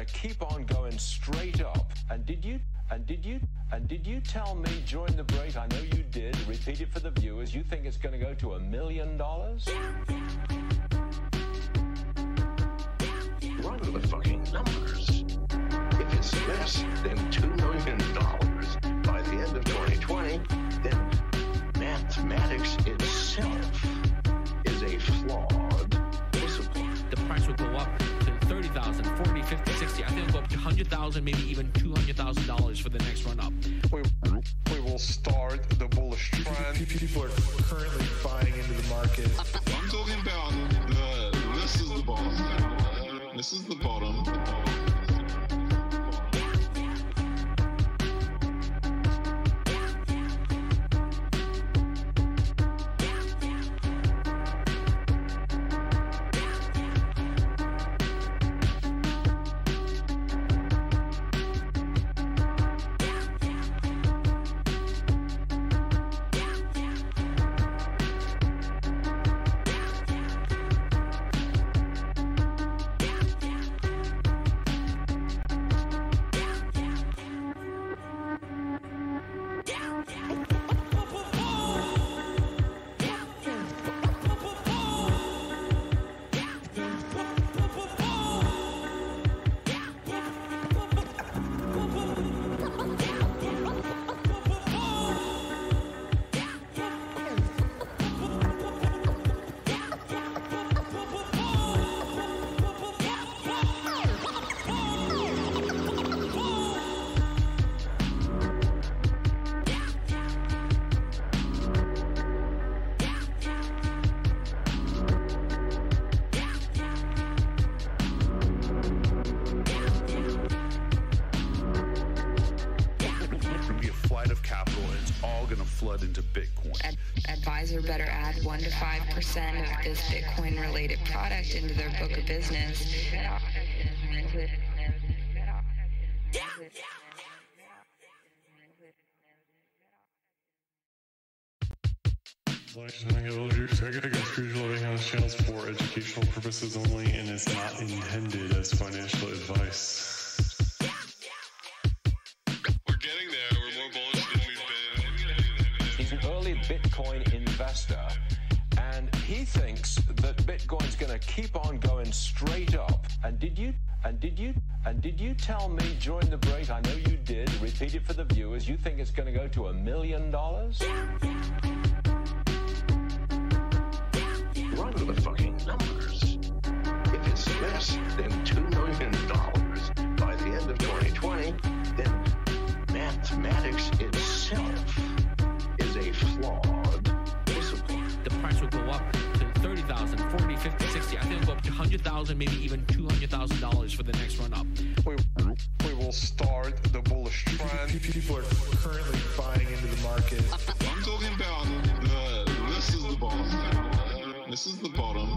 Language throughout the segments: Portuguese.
going to keep on going straight up. And did you tell me during the break, I know you did, repeat it for the viewers, you think it's going to go to $1 million? Run the fucking numbers. If it's less than $2 million by the end of 2020, then mathematics itself is a flawed discipline. The price will go up to $30,000, $40,000, $50,000, $60,000. I think it'll go up to $100,000, maybe even $200,000 for the next run up. We will start the bullish trend. People are currently buying into the market. I'm talking about this is the bottom. This is the bottom. Into Bitcoin. Advisor better add 1 to 5% of this Bitcoin related product into their book of business. Target against Crucial Living House channels for educational purposes only and is not intended as financial advice. We're getting there. We're more bullish than we've been. He's an early Bitcoin investor, and he thinks that Bitcoin's going to keep on going straight up. And did you tell me during the break, I know you did, repeat it for the viewers, you think it's going to go to $1 million? Run the fucking numbers. If it's less than $2 million by the end of 2020, then mathematics itself is a flawed discipline. The price will go up to $30,000, $40,000, $50,000, $60,000. I think it'll go up to $100,000, maybe even $200,000 for the next run up. We will start the bullish trend. People are currently buying into the market. I'm talking about this is the bottom. This is the bottom.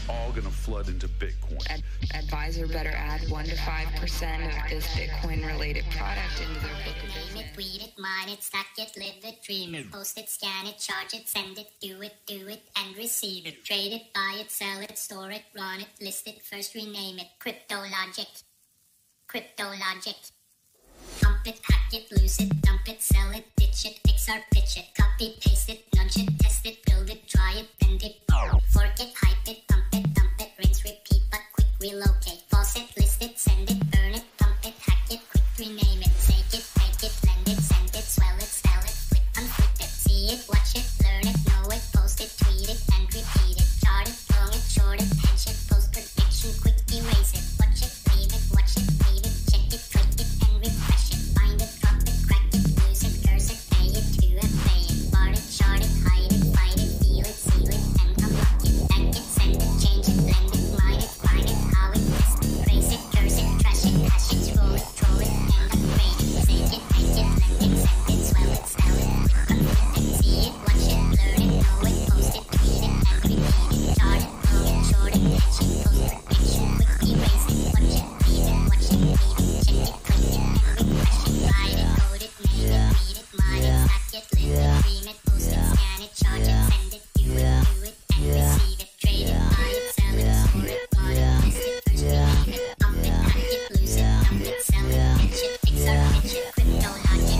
all going to flood into Bitcoin. Advisor better add 1 to 5% of this Bitcoin-related product into their book of business. Name it, read it, mine it, stack it, live it, dream it, post it, scan it, charge it, send it, do it, and receive it. Trade it, buy it, sell it, store it, run it, list it, first rename it. CryptoLogic. CryptoLogic. Pump it, hack it, lose it, dump it, sell it, ditch it, XR, pitch it, copy, paste it, nudge it, test it, build it, try it, bend it, fork it, hype it, pump it, dump it, rinse, repeat, but quick relocate. Pause it, list it, send it, burn it, pump it, hack it, quick rename it, take it, take it, blend it, send it, swell it, sell it, flip, unflip it, see it, watch it, learn it, know it, post it, tweet it, and repeat it, chart it, long it, short it, hedge it, post prediction, quick erase it, watch it, leave it, watch it, leave it, check it, click it, and refresh it, find it, drop it, crack it, lose it, curse it, pay it, to it, pay it, bar it, chart it, hide it, fight it, feel it, seal it, and unlock it, back it, send it, change it, blend it, mine it, find it, how it, test it, trace it, curse it, trash it, hash it, scroll it, troll it, and upgrade it, save it, make it, blend it, send it, swell it, spell it, click, unflip it, see it, watch it, learn it, know it, post it, tweet it, and repeat it, chart it, long it, short it, hedge it, post prediction, quick erase it, watch it, leave it, watch it, leave it, check it, click it, and refresh it, write it, code it, name it, read it, mine it, stack it, live it, dream it, post it, scan it, charge it, send it, do it, and receive it, trade it, buy it, sell it, store it, run it, list it, first rename it, pump it, hack it, lose it, dump it, sell it, pitch it, XR, pitch it, CryptoLogic.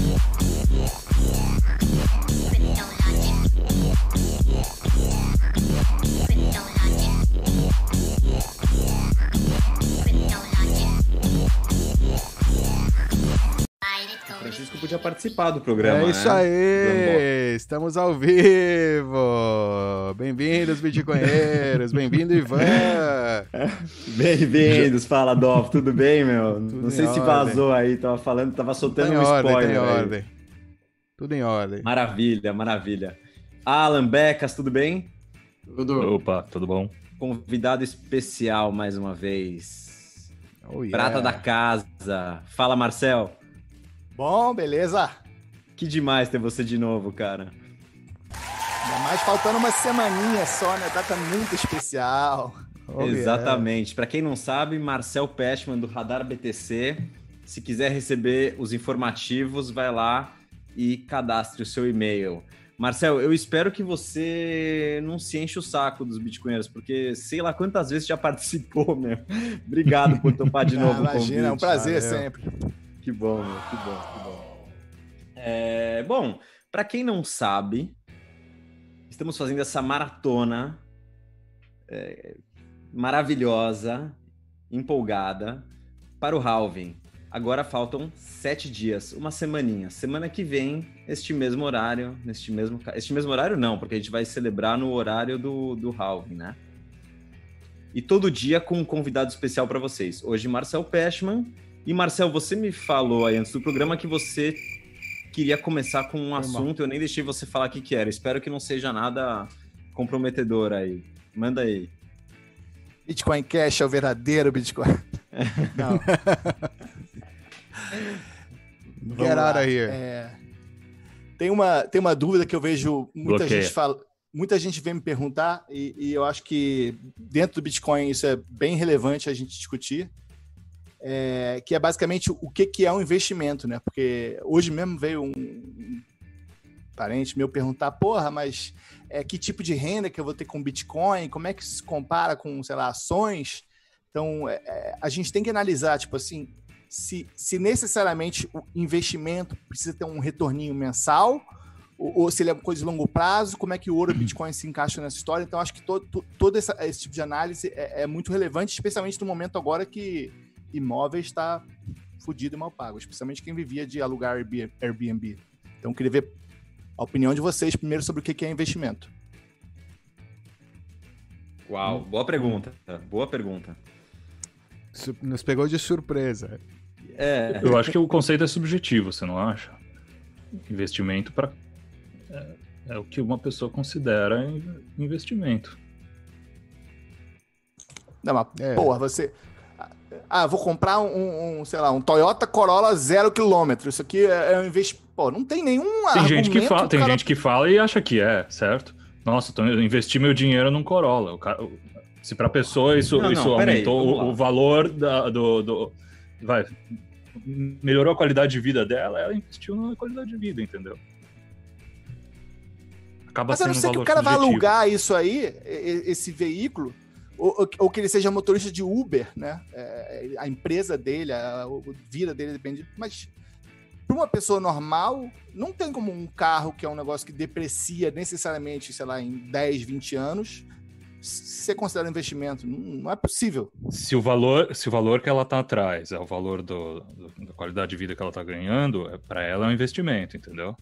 O Francisco podia participar do programa, É isso né? aí, estamos ao vivo. Bem-vindos, bitcoinheiros. Bem-vindo, Ivan. Bem-vindos, fala, Dolph. Tudo bem, meu? Tudo Não sei se vazou aí, tava soltando um spoiler. Tem aí. ordem. Tudo em ordem. Maravilha, maravilha. Alan Becas, tudo bem? Tudo. Opa, tudo bom? Convidado especial mais uma vez. Oh, yeah. Prata da casa. Fala, Marcel. Bom, beleza? Que demais ter você de novo, cara. Ainda mais faltando uma semaninha só, né? Data muito especial. Oh, exatamente. Para quem não sabe, Marcel Pechman, do Radar BTC. Se quiser receber os informativos, vai lá e cadastre o seu e-mail. Marcel, eu espero que você não se enche o saco dos bitcoinheiros, porque sei lá quantas vezes já participou, meu. Obrigado por topar de novo o convite. Imagina, é um prazer sempre. Que bom, meu, que bom, que bom. Bom, para quem não sabe, estamos fazendo essa maratona maravilhosa, empolgada, para o halving. Agora faltam 7 dias, uma semaninha. Semana que vem, este mesmo horário, este mesmo horário não, porque a gente vai celebrar no horário do halving, né? E todo dia com um convidado especial para vocês. Hoje, Marcel Pechman. E, Marcel, você me falou aí antes do programa que você queria começar com um assunto, eu nem deixei você falar o que era. Espero que não seja nada comprometedor aí. Manda aí. Bitcoin Cash é o verdadeiro Bitcoin. Não. Get out of here. Tem uma dúvida que eu vejo muita gente vem me perguntar e eu acho que dentro do Bitcoin isso é bem relevante a gente discutir. Que é basicamente o que é um investimento, né? Porque hoje mesmo veio um parente meu perguntar, mas que tipo de renda que eu vou ter com Bitcoin? Como é que isso se compara com, sei lá, ações? Então, a gente tem que analisar, tipo assim, se necessariamente o investimento precisa ter um retorninho mensal ou se ele é uma coisa de longo prazo, como é que o ouro e o Bitcoin se encaixam nessa história. Então, acho que todo esse tipo de análise é muito relevante, especialmente no momento agora que imóveis está fudido e mal pago, especialmente quem vivia de alugar Airbnb. Então, eu queria ver a opinião de vocês primeiro sobre o que é investimento. Uau, boa pergunta. Boa pergunta. Nos pegou de surpresa. Eu acho que o conceito é subjetivo, você não acha? Investimento é o que uma pessoa considera investimento. Não, mas, porra, você... vou comprar sei lá, um Toyota Corolla 0 km. Isso aqui é um investimento. Pô, não tem nenhum Tem gente que fala e acha que é, certo? Nossa, investi meu dinheiro num Corolla. Se para a pessoa isso aumentou o valor melhorou a qualidade de vida dela, ela investiu na qualidade de vida, entendeu? Acaba Mas a não ser que o cara vai alugar isso aí, esse veículo, ou que ele seja motorista de Uber, né? A empresa dele, a vida dele depende. Mas para uma pessoa normal, não tem como um carro que é um negócio que deprecia necessariamente, sei lá, em 10, 20 anos, ser considerado um investimento. Não é possível. Se o valor que ela tá atrás é o valor da qualidade de vida que ela tá ganhando, para ela é um investimento, entendeu?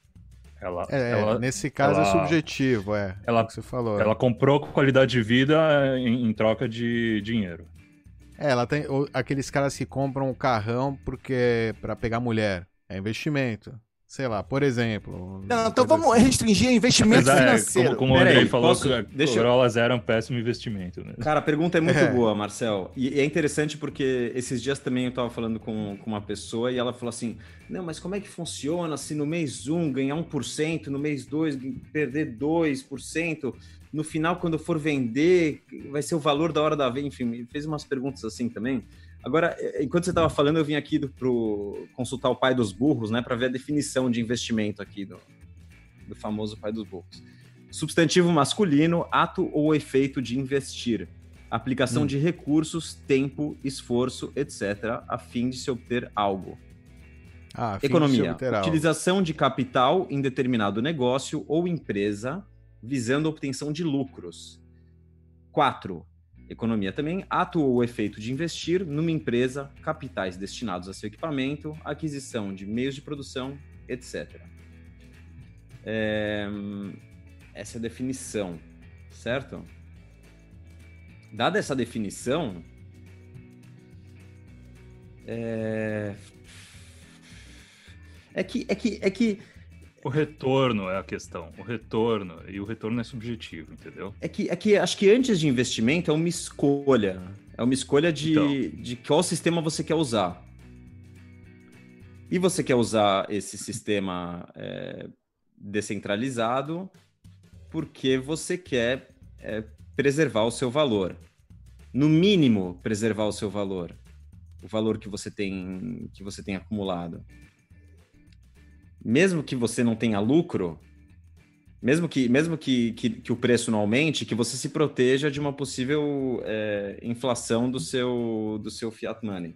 Nesse caso é subjetivo, é o que você falou. Ela comprou qualidade de vida em troca de dinheiro. Ela tem aqueles caras que compram um carrão para pegar mulher. É investimento. Sei lá, por exemplo. Não, então vamos restringir investimento financeiro. Como o Andrei falou, que Corolla Zero é um péssimo investimento. Né? Cara, a pergunta é muito boa, Marcel. E é interessante porque esses dias também eu tava falando com uma pessoa e ela falou assim, não, mas como é que funciona se no mês 1 ganhar 1%, no mês 2 perder 2%, no final quando for vender vai ser o valor da hora da venda, enfim, fez umas perguntas assim também. Agora, enquanto você estava falando, eu vim aqui para consultar o pai dos burros, né, para ver a definição de investimento aqui do famoso pai dos burros. Substantivo masculino, ato ou efeito de investir. Aplicação de recursos, tempo, esforço, etc., a fim de se obter algo. Economia, utilização de capital em determinado negócio ou empresa, visando a obtenção de lucros. 4. Economia também, ato ou efeito de investir numa empresa, capitais destinados a seu equipamento, aquisição de meios de produção, etc. Essa é a definição, certo? Dada essa definição, é que o retorno é a questão. O retorno é subjetivo, entendeu? É que acho que antes de investimento é uma escolha. É uma escolha de qual sistema você quer usar. E você quer usar esse sistema descentralizado porque você quer preservar o seu valor. No mínimo, preservar o seu valor. O valor que você tem acumulado. Mesmo que você não tenha lucro, mesmo que o preço não aumente, que você se proteja de uma possível inflação do seu fiat money.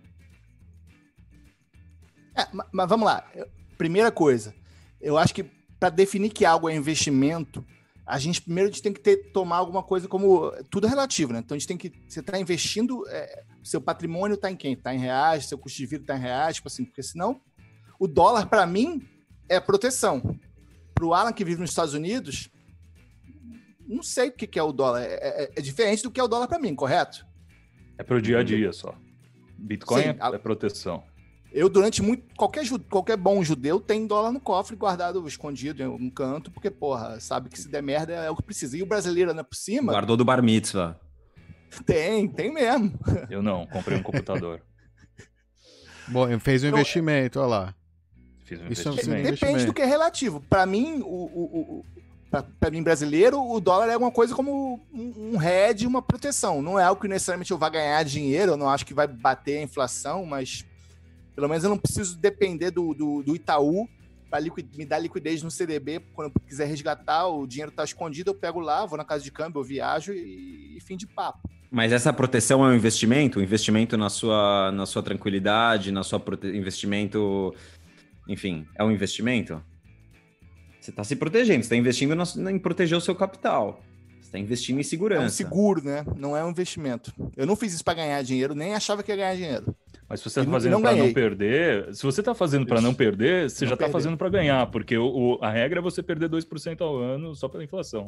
Mas vamos lá. Primeira coisa, eu acho que para definir que algo é investimento, a gente tem que tomar alguma coisa como... Tudo é relativo, né? Então, você está investindo... seu patrimônio está em quem? Está em reais, seu custo de vida está em reais, tipo assim, porque senão o dólar, para mim... é proteção. Para o Alan que vive nos Estados Unidos, não sei o que é o dólar. É diferente do que é o dólar para mim, correto? É para o dia a dia só. Bitcoin é proteção. Eu, qualquer bom judeu tem dólar no cofre guardado, escondido em um canto, porque, porra, sabe que se der merda é o que precisa. E o brasileiro, né, por cima... Guardou do bar mitzvah. Tem mesmo. Eu não, comprei um computador. Bom, fez um investimento, olha lá. Depende do que é relativo. Para mim, para mim brasileiro, o dólar é alguma coisa como um hedge, uma proteção. Não é algo que necessariamente eu vá ganhar dinheiro, eu não acho que vai bater a inflação, mas pelo menos eu não preciso depender do Itaú para me dar liquidez no CDB. Quando eu quiser resgatar, o dinheiro está escondido, eu pego lá, vou na casa de câmbio, eu viajo e fim de papo. Mas essa proteção é um investimento? Um investimento na sua tranquilidade, investimento... Enfim, é um investimento? Você está se protegendo, você está investindo em proteger o seu capital. Você está investindo em segurança. É um seguro, né? Não é um investimento. Eu não fiz isso para ganhar dinheiro, nem achava que ia ganhar dinheiro. Mas se você está fazendo para não perder, se você está fazendo para não perder, você já está fazendo para ganhar, porque a regra é você perder 2% ao ano só pela inflação.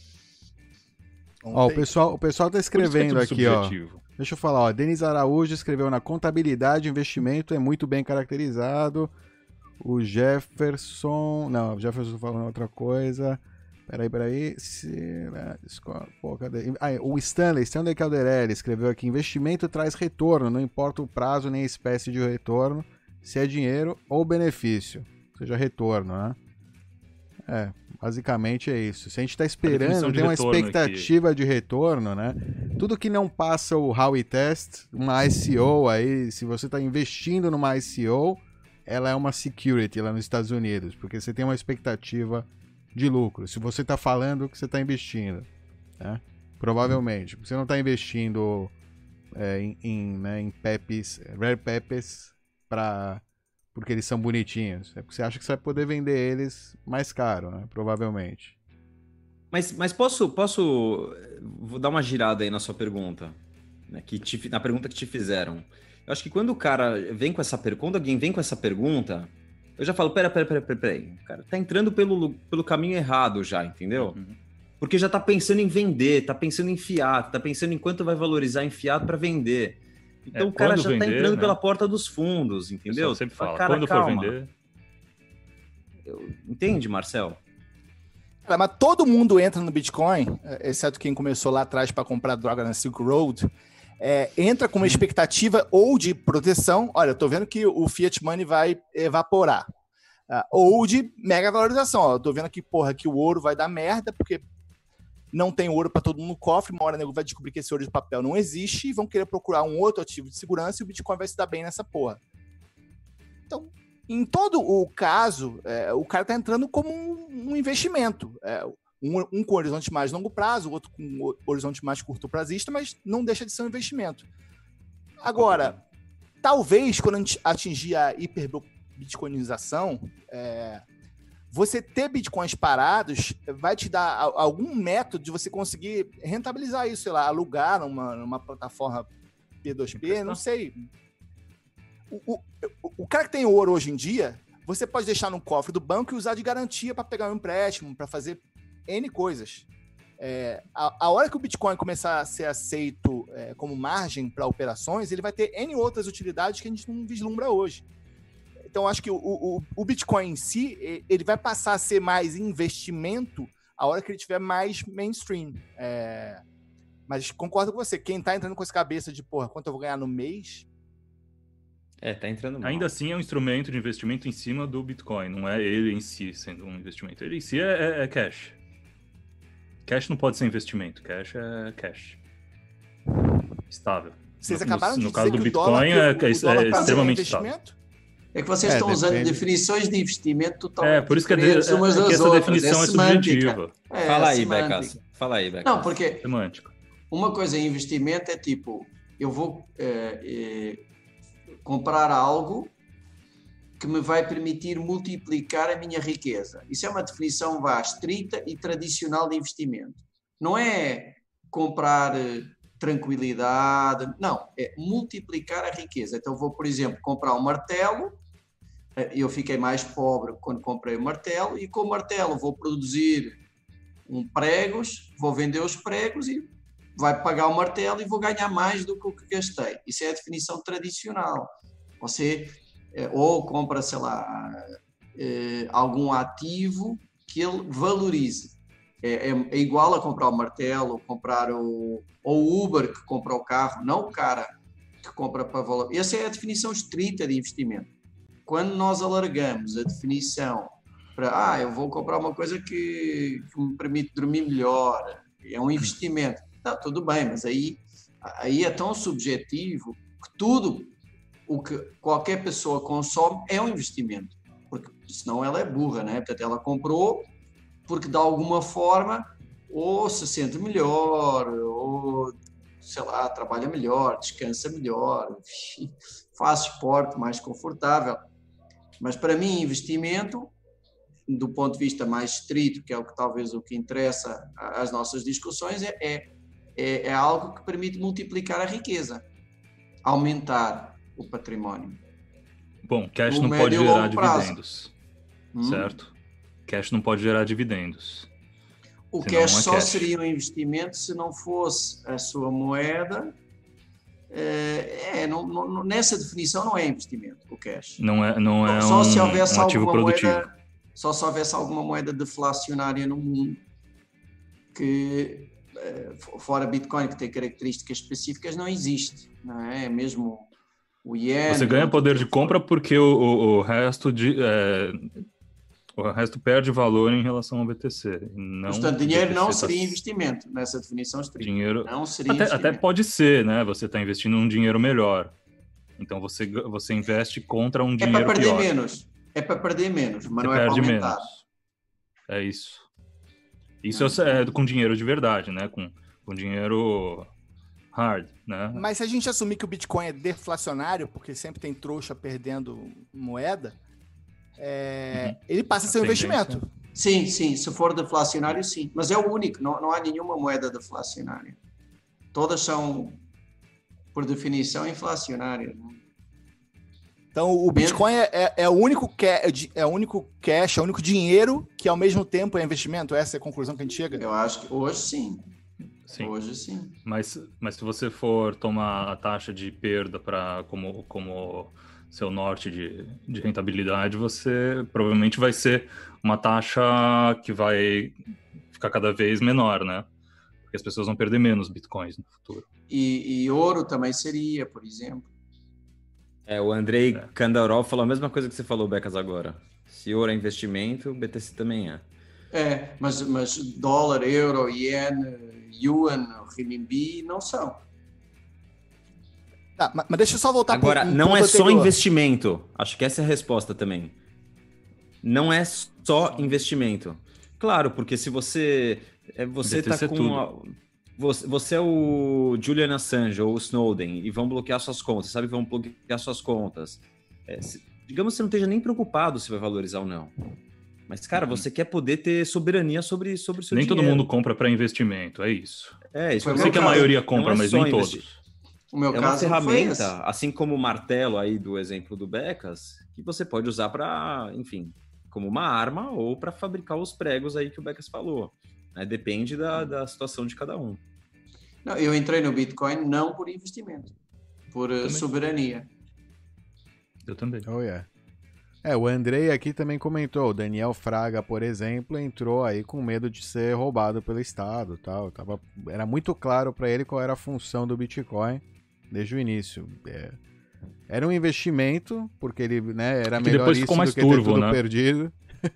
Ó, o pessoal tá escrevendo aqui, subjetivo. Ó. Deixa eu falar, ó. Denis Araújo escreveu na contabilidade, investimento é muito bem caracterizado. O Jefferson falando outra coisa. Peraí. Pô, cadê? O Stanley Calderelli escreveu aqui: investimento traz retorno, não importa o prazo nem a espécie de retorno, se é dinheiro ou benefício, seja retorno, né? Basicamente é isso. Se a gente está esperando, tem uma expectativa aqui de retorno, né? Tudo que não passa o Howey Test, uma ICO aí, se você está investindo numa ICO, ela é uma security lá nos Estados Unidos, porque você tem uma expectativa de lucro. Se você está falando que você está investindo, né? Provavelmente. Você não está investindo em Pepes, Rare Pepes, porque eles são bonitinhos. É porque você acha que você vai poder vender eles mais caro, né? Provavelmente. Mas posso vou dar uma girada aí na sua pergunta, né? Na pergunta que te fizeram. Eu acho que quando o cara vem com essa pergunta, quando alguém vem com essa pergunta, eu já falo, peraí. O cara tá entrando pelo caminho errado já, entendeu? Uhum. Porque já tá pensando em vender, tá pensando em fiat, tá pensando em quanto vai valorizar em fiat para vender. Então o cara já tá entrando pela porta dos fundos, entendeu? Eu sempre falo, quando for vender... Entende, Marcel? Mas todo mundo entra no Bitcoin, exceto quem começou lá atrás para comprar droga na Silk Road, entra com uma expectativa ou de proteção, olha, eu tô vendo que o Fiat Money vai evaporar, ou de mega valorização, ó, eu tô vendo que, que o ouro vai dar merda, porque não tem ouro para todo mundo no cofre, uma hora o nego vai descobrir que esse ouro de papel não existe e vão querer procurar um outro ativo de segurança e o Bitcoin vai se dar bem nessa porra. Então, em todo o caso, o cara tá entrando como um investimento. Um com horizonte mais longo prazo, o outro com horizonte mais curto prazista, mas não deixa de ser um investimento. Agora, talvez quando a gente atingir a hiperbitcoinização, você ter bitcoins parados vai te dar algum método de você conseguir rentabilizar isso, sei lá, alugar numa plataforma P2P, não sei. O cara que tem ouro hoje em dia, você pode deixar no cofre do banco e usar de garantia para pegar um empréstimo, para fazer N coisas. A hora que o Bitcoin começar a ser aceito como margem para operações, ele vai ter N outras utilidades que a gente não vislumbra hoje. Então, acho que o Bitcoin em si, ele vai passar a ser mais investimento a hora que ele tiver mais mainstream. Mas concordo com você, quem tá entrando com essa cabeça de, quanto eu vou ganhar no mês... tá entrando mal. Ainda assim é um instrumento de investimento em cima do Bitcoin, não é ele em si sendo um investimento. Ele em si é cash. Cash não pode ser investimento, cash é cash. Estável. Vocês acabaram de dizer caso do Bitcoin é extremamente estável. É que vocês estão usando definições de investimento totalmente por isso que essa definição é subjetiva. Fala aí, Becas. Fala aí, Becas. Não, porque semântico. Uma coisa em investimento é tipo, eu vou comprar algo que me vai permitir multiplicar a minha riqueza. Isso é uma definição estrita e tradicional de investimento. Não é comprar tranquilidade, não, é multiplicar a riqueza. Então vou, por exemplo, comprar um martelo, eu fiquei mais pobre quando comprei o martelo, e com o martelo vou produzir pregos, vou vender os pregos e vai pagar o martelo e vou ganhar mais do que o que gastei. Isso é a definição tradicional. Você ou compra, sei lá, algum ativo que ele valorize. É igual a comprar o martelo, comprar o Uber que compra o carro, não o cara que compra para valor. Essa é a definição estrita de investimento. Quando nós alargamos a definição para, eu vou comprar uma coisa que me permite dormir melhor, é um investimento. Não, tudo bem, mas aí é tão subjetivo que tudo o que qualquer pessoa consome é um investimento, porque senão ela é burra, né? Portanto, ela comprou porque de alguma forma ou se sente melhor, ou sei lá, trabalha melhor, descansa melhor, enfim, faz esporte mais confortável. Mas para mim, investimento, do ponto de vista mais estrito, que é o que interessa às nossas discussões, é algo que permite multiplicar a riqueza, aumentar o património. Bom, cash não pode gerar dividendos, certo? Cash não pode gerar dividendos. O cash só seria um investimento se não fosse a sua moeda. Nessa definição não é investimento, o cash. Não é só se houvesse ativo produtivo. Só se houvesse alguma moeda deflacionária no mundo que, fora Bitcoin, que tem características específicas, não existe. Não é mesmo o iene. Você ganha poder de compra porque o resto O resto perde valor em relação ao BTC. Não, portanto, dinheiro BTC não seria investimento nessa definição estrita. Dinheiro... Não seria investimento. Até pode ser, né? Você está investindo num dinheiro melhor. Então você investe contra um dinheiro pior. É para perder menos, mas você não é para aumentar. Menos. É isso. Isso é com dinheiro de verdade, né? Com dinheiro hard, né? Mas se a gente assumir que o Bitcoin é deflacionário, porque sempre tem trouxa perdendo moeda, ele passa a ser um investimento. Sim, se for deflacionário, sim. Mas é o único, não há nenhuma moeda deflacionária. Todas são, por definição, inflacionárias. Então, o Bitcoin é o único cash, é o único dinheiro que, ao mesmo tempo, é investimento? Essa é a conclusão que a gente chega? Eu acho que hoje, sim. Hoje, sim. Mas se você for tomar a taxa de perda como seu norte de rentabilidade, você provavelmente vai ser uma taxa que vai ficar cada vez menor, né? Porque as pessoas vão perder menos bitcoins no futuro. E ouro também seria, por exemplo. O Andrei Kandarov falou a mesma coisa que você falou, Becas, agora. Se ouro é investimento, o BTC também é. Mas dólar, euro, ien, yuan, renminbi não são. Tá, mas deixa eu só voltar agora, não é só investimento. Acho que essa é a resposta também. Não é só investimento. Claro, porque se você tá com... Você é o Julian Assange ou o Snowden e vão bloquear suas contas, sabe? Vão bloquear suas contas. Digamos que você não esteja nem preocupado se vai valorizar ou não. Mas, cara, você quer poder ter soberania sobre o seu dinheiro. Nem todo mundo compra para investimento, é isso. Isso. Eu sei que a maioria compra, mas nem todos. O meu caso uma ferramenta, assim como o martelo aí do exemplo do Becas, que você pode usar para, enfim, como uma arma ou para fabricar os pregos aí que o Becas falou. Depende da situação de cada um. Não, eu entrei no Bitcoin não por investimento, por soberania. Eu também. Oh, yeah. O Andrei aqui também comentou, o Daniel Fraga, por exemplo, entrou aí com medo de ser roubado pelo Estado, tal. Era muito claro para ele qual era a função do Bitcoin desde o início. Era um investimento, porque ele, né, era melhor isso do que ter tudo perdido.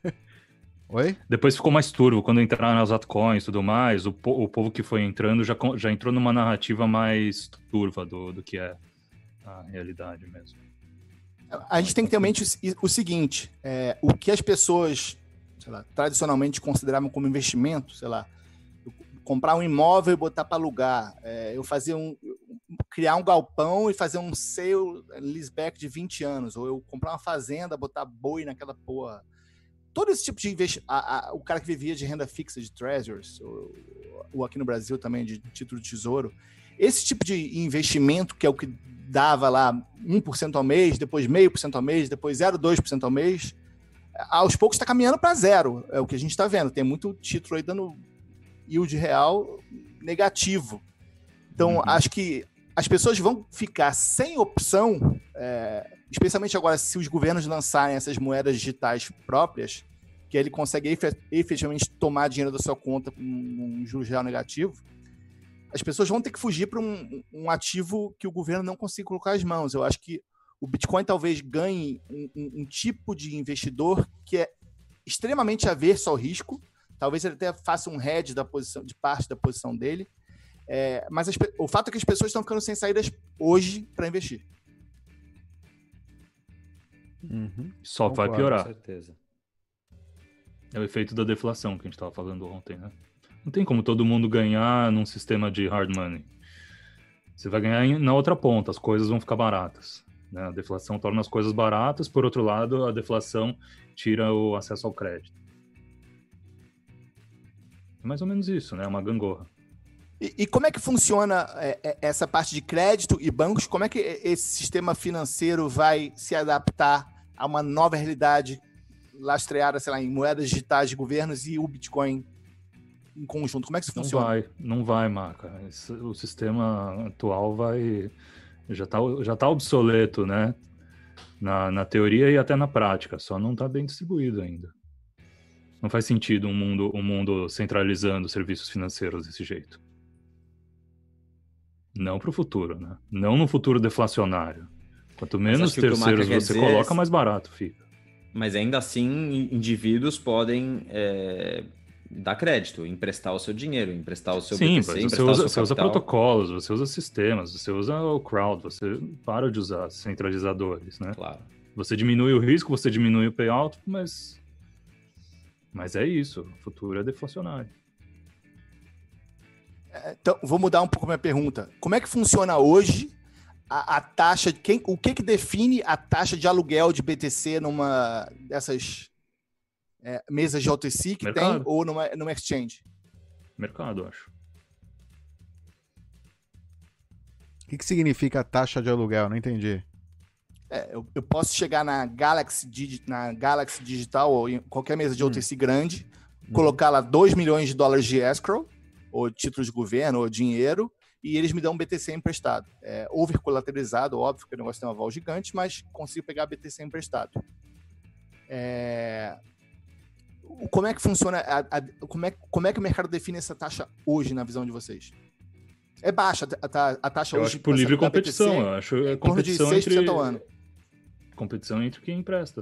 Oi? Depois ficou mais turvo, quando entraram nas altcoins e tudo mais, o povo que foi entrando já entrou numa narrativa mais turva do que é a realidade mesmo. A gente tem que ter em mente o seguinte, o que as pessoas, sei lá, tradicionalmente consideravam como investimento, sei lá, comprar um imóvel e botar para alugar, eu criar um galpão e fazer um sale leaseback de 20 anos, ou eu comprar uma fazenda, botar boi naquela porra. Todo esse tipo de investimento, o cara que vivia de renda fixa, de treasuries, ou aqui no Brasil também, de título de tesouro, esse tipo de investimento, que é o que dava lá 1% ao mês, depois 0,5% ao mês, depois 0,2% ao mês, aos poucos está caminhando para zero, é o que a gente está vendo. Tem muito título aí dando yield real negativo. Então, acho que as pessoas vão ficar sem opção, especialmente agora se os governos lançarem essas moedas digitais próprias, que ele consegue efetivamente tomar dinheiro da sua conta com um juros real negativo, as pessoas vão ter que fugir para um ativo que o governo não consiga colocar as mãos. Eu acho que o Bitcoin talvez ganhe um tipo de investidor que é extremamente averso ao risco, talvez ele até faça um hedge de parte da posição dele, mas o fato é que as pessoas estão ficando sem saídas hoje para investir. Só vai piorar. Com certeza. É o efeito da deflação que a gente estava falando ontem, né? Não tem como todo mundo ganhar num sistema de hard money. Você vai ganhar na outra ponta, as coisas vão ficar baratas, né? A deflação torna as coisas baratas, por outro lado, a deflação tira o acesso ao crédito. É mais ou menos isso, né? É uma gangorra. E como é que funciona essa parte de crédito e bancos? Como é que esse sistema financeiro vai se adaptar a uma nova realidade lastreada, sei lá, em moedas digitais de governos e o Bitcoin em conjunto? Como é que isso funciona? Não vai, Marca. O sistema atual já tá obsoleto, né? Na teoria e até na prática, só não está bem distribuído ainda. Não faz sentido um mundo centralizando serviços financeiros desse jeito. Não para o futuro, né? Não no futuro deflacionário. Quanto menos terceiros você coloca, mais barato fica. Mas ainda assim, indivíduos podem dar crédito, emprestar o seu dinheiro, emprestar o seu BTC, emprestar o seu você usa protocolos, você usa sistemas, você usa o crowd, você para de usar centralizadores, né? Claro. Você diminui o risco, você diminui o payout, mas é isso, o futuro é deflacionário. Então, vou mudar um pouco a minha pergunta. Como é que funciona hoje a taxa, o que define a taxa de aluguel de BTC numa dessas mesas de OTC que mercado. Tem ou numa exchange? Mercado, acho. O que significa taxa de aluguel? Não entendi. Eu posso chegar na Galaxy Digital ou em qualquer mesa de OTC grande, colocar lá $2 milhões de escrow, ou títulos de governo, ou dinheiro, e eles me dão um BTC emprestado. Over colateralizado, óbvio que o negócio tem um aval gigante, mas consigo pegar BTC emprestado. Como é que funciona? Como é que o mercado define essa taxa hoje, na visão de vocês? É baixa a taxa eu hoje? Acho por livre competição. BTC, eu acho competição de 6% ao ano. Competição entre quem empresta.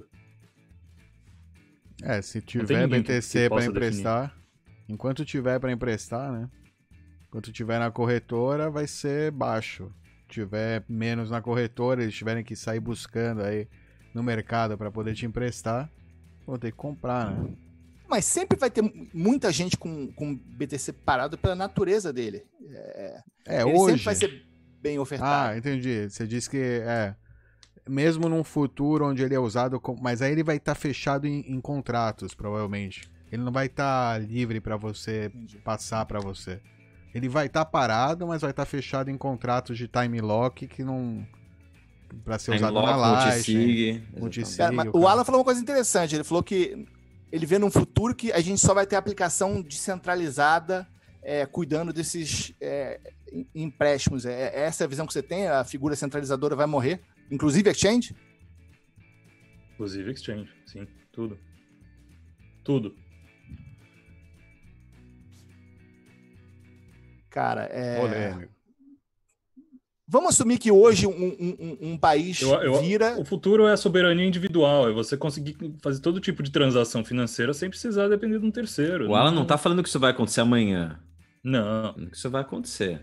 Se tiver BTC para emprestar, enquanto tiver para emprestar, né? Enquanto tiver na corretora, vai ser baixo. Tiver menos na corretora, eles tiverem que sair buscando aí no mercado para poder te emprestar, vão ter que comprar, né? Mas sempre vai ter muita gente com BTC parado pela natureza dele. Ele hoje sempre vai ser bem ofertado. Entendi. Você disse que mesmo num futuro onde ele é usado, mas aí ele vai estar fechado em contratos, provavelmente. Ele não vai estar livre para você passar para você. Ele vai estar parado, mas vai estar fechado em contratos de time lock que não... para ser usado na laje. O Alan falou uma coisa interessante. Ele falou que ele vê num futuro que a gente só vai ter aplicação descentralizada cuidando desses empréstimos. Essa é a visão que você tem? A figura centralizadora vai morrer? Inclusive exchange? Inclusive exchange, sim. Tudo. Cara, polêmico. Vamos assumir que hoje um país vira... O futuro é a soberania individual, é você conseguir fazer todo tipo de transação financeira sem precisar depender de um terceiro. O Alan não tá falando que isso vai acontecer amanhã. Não. Que isso vai acontecer.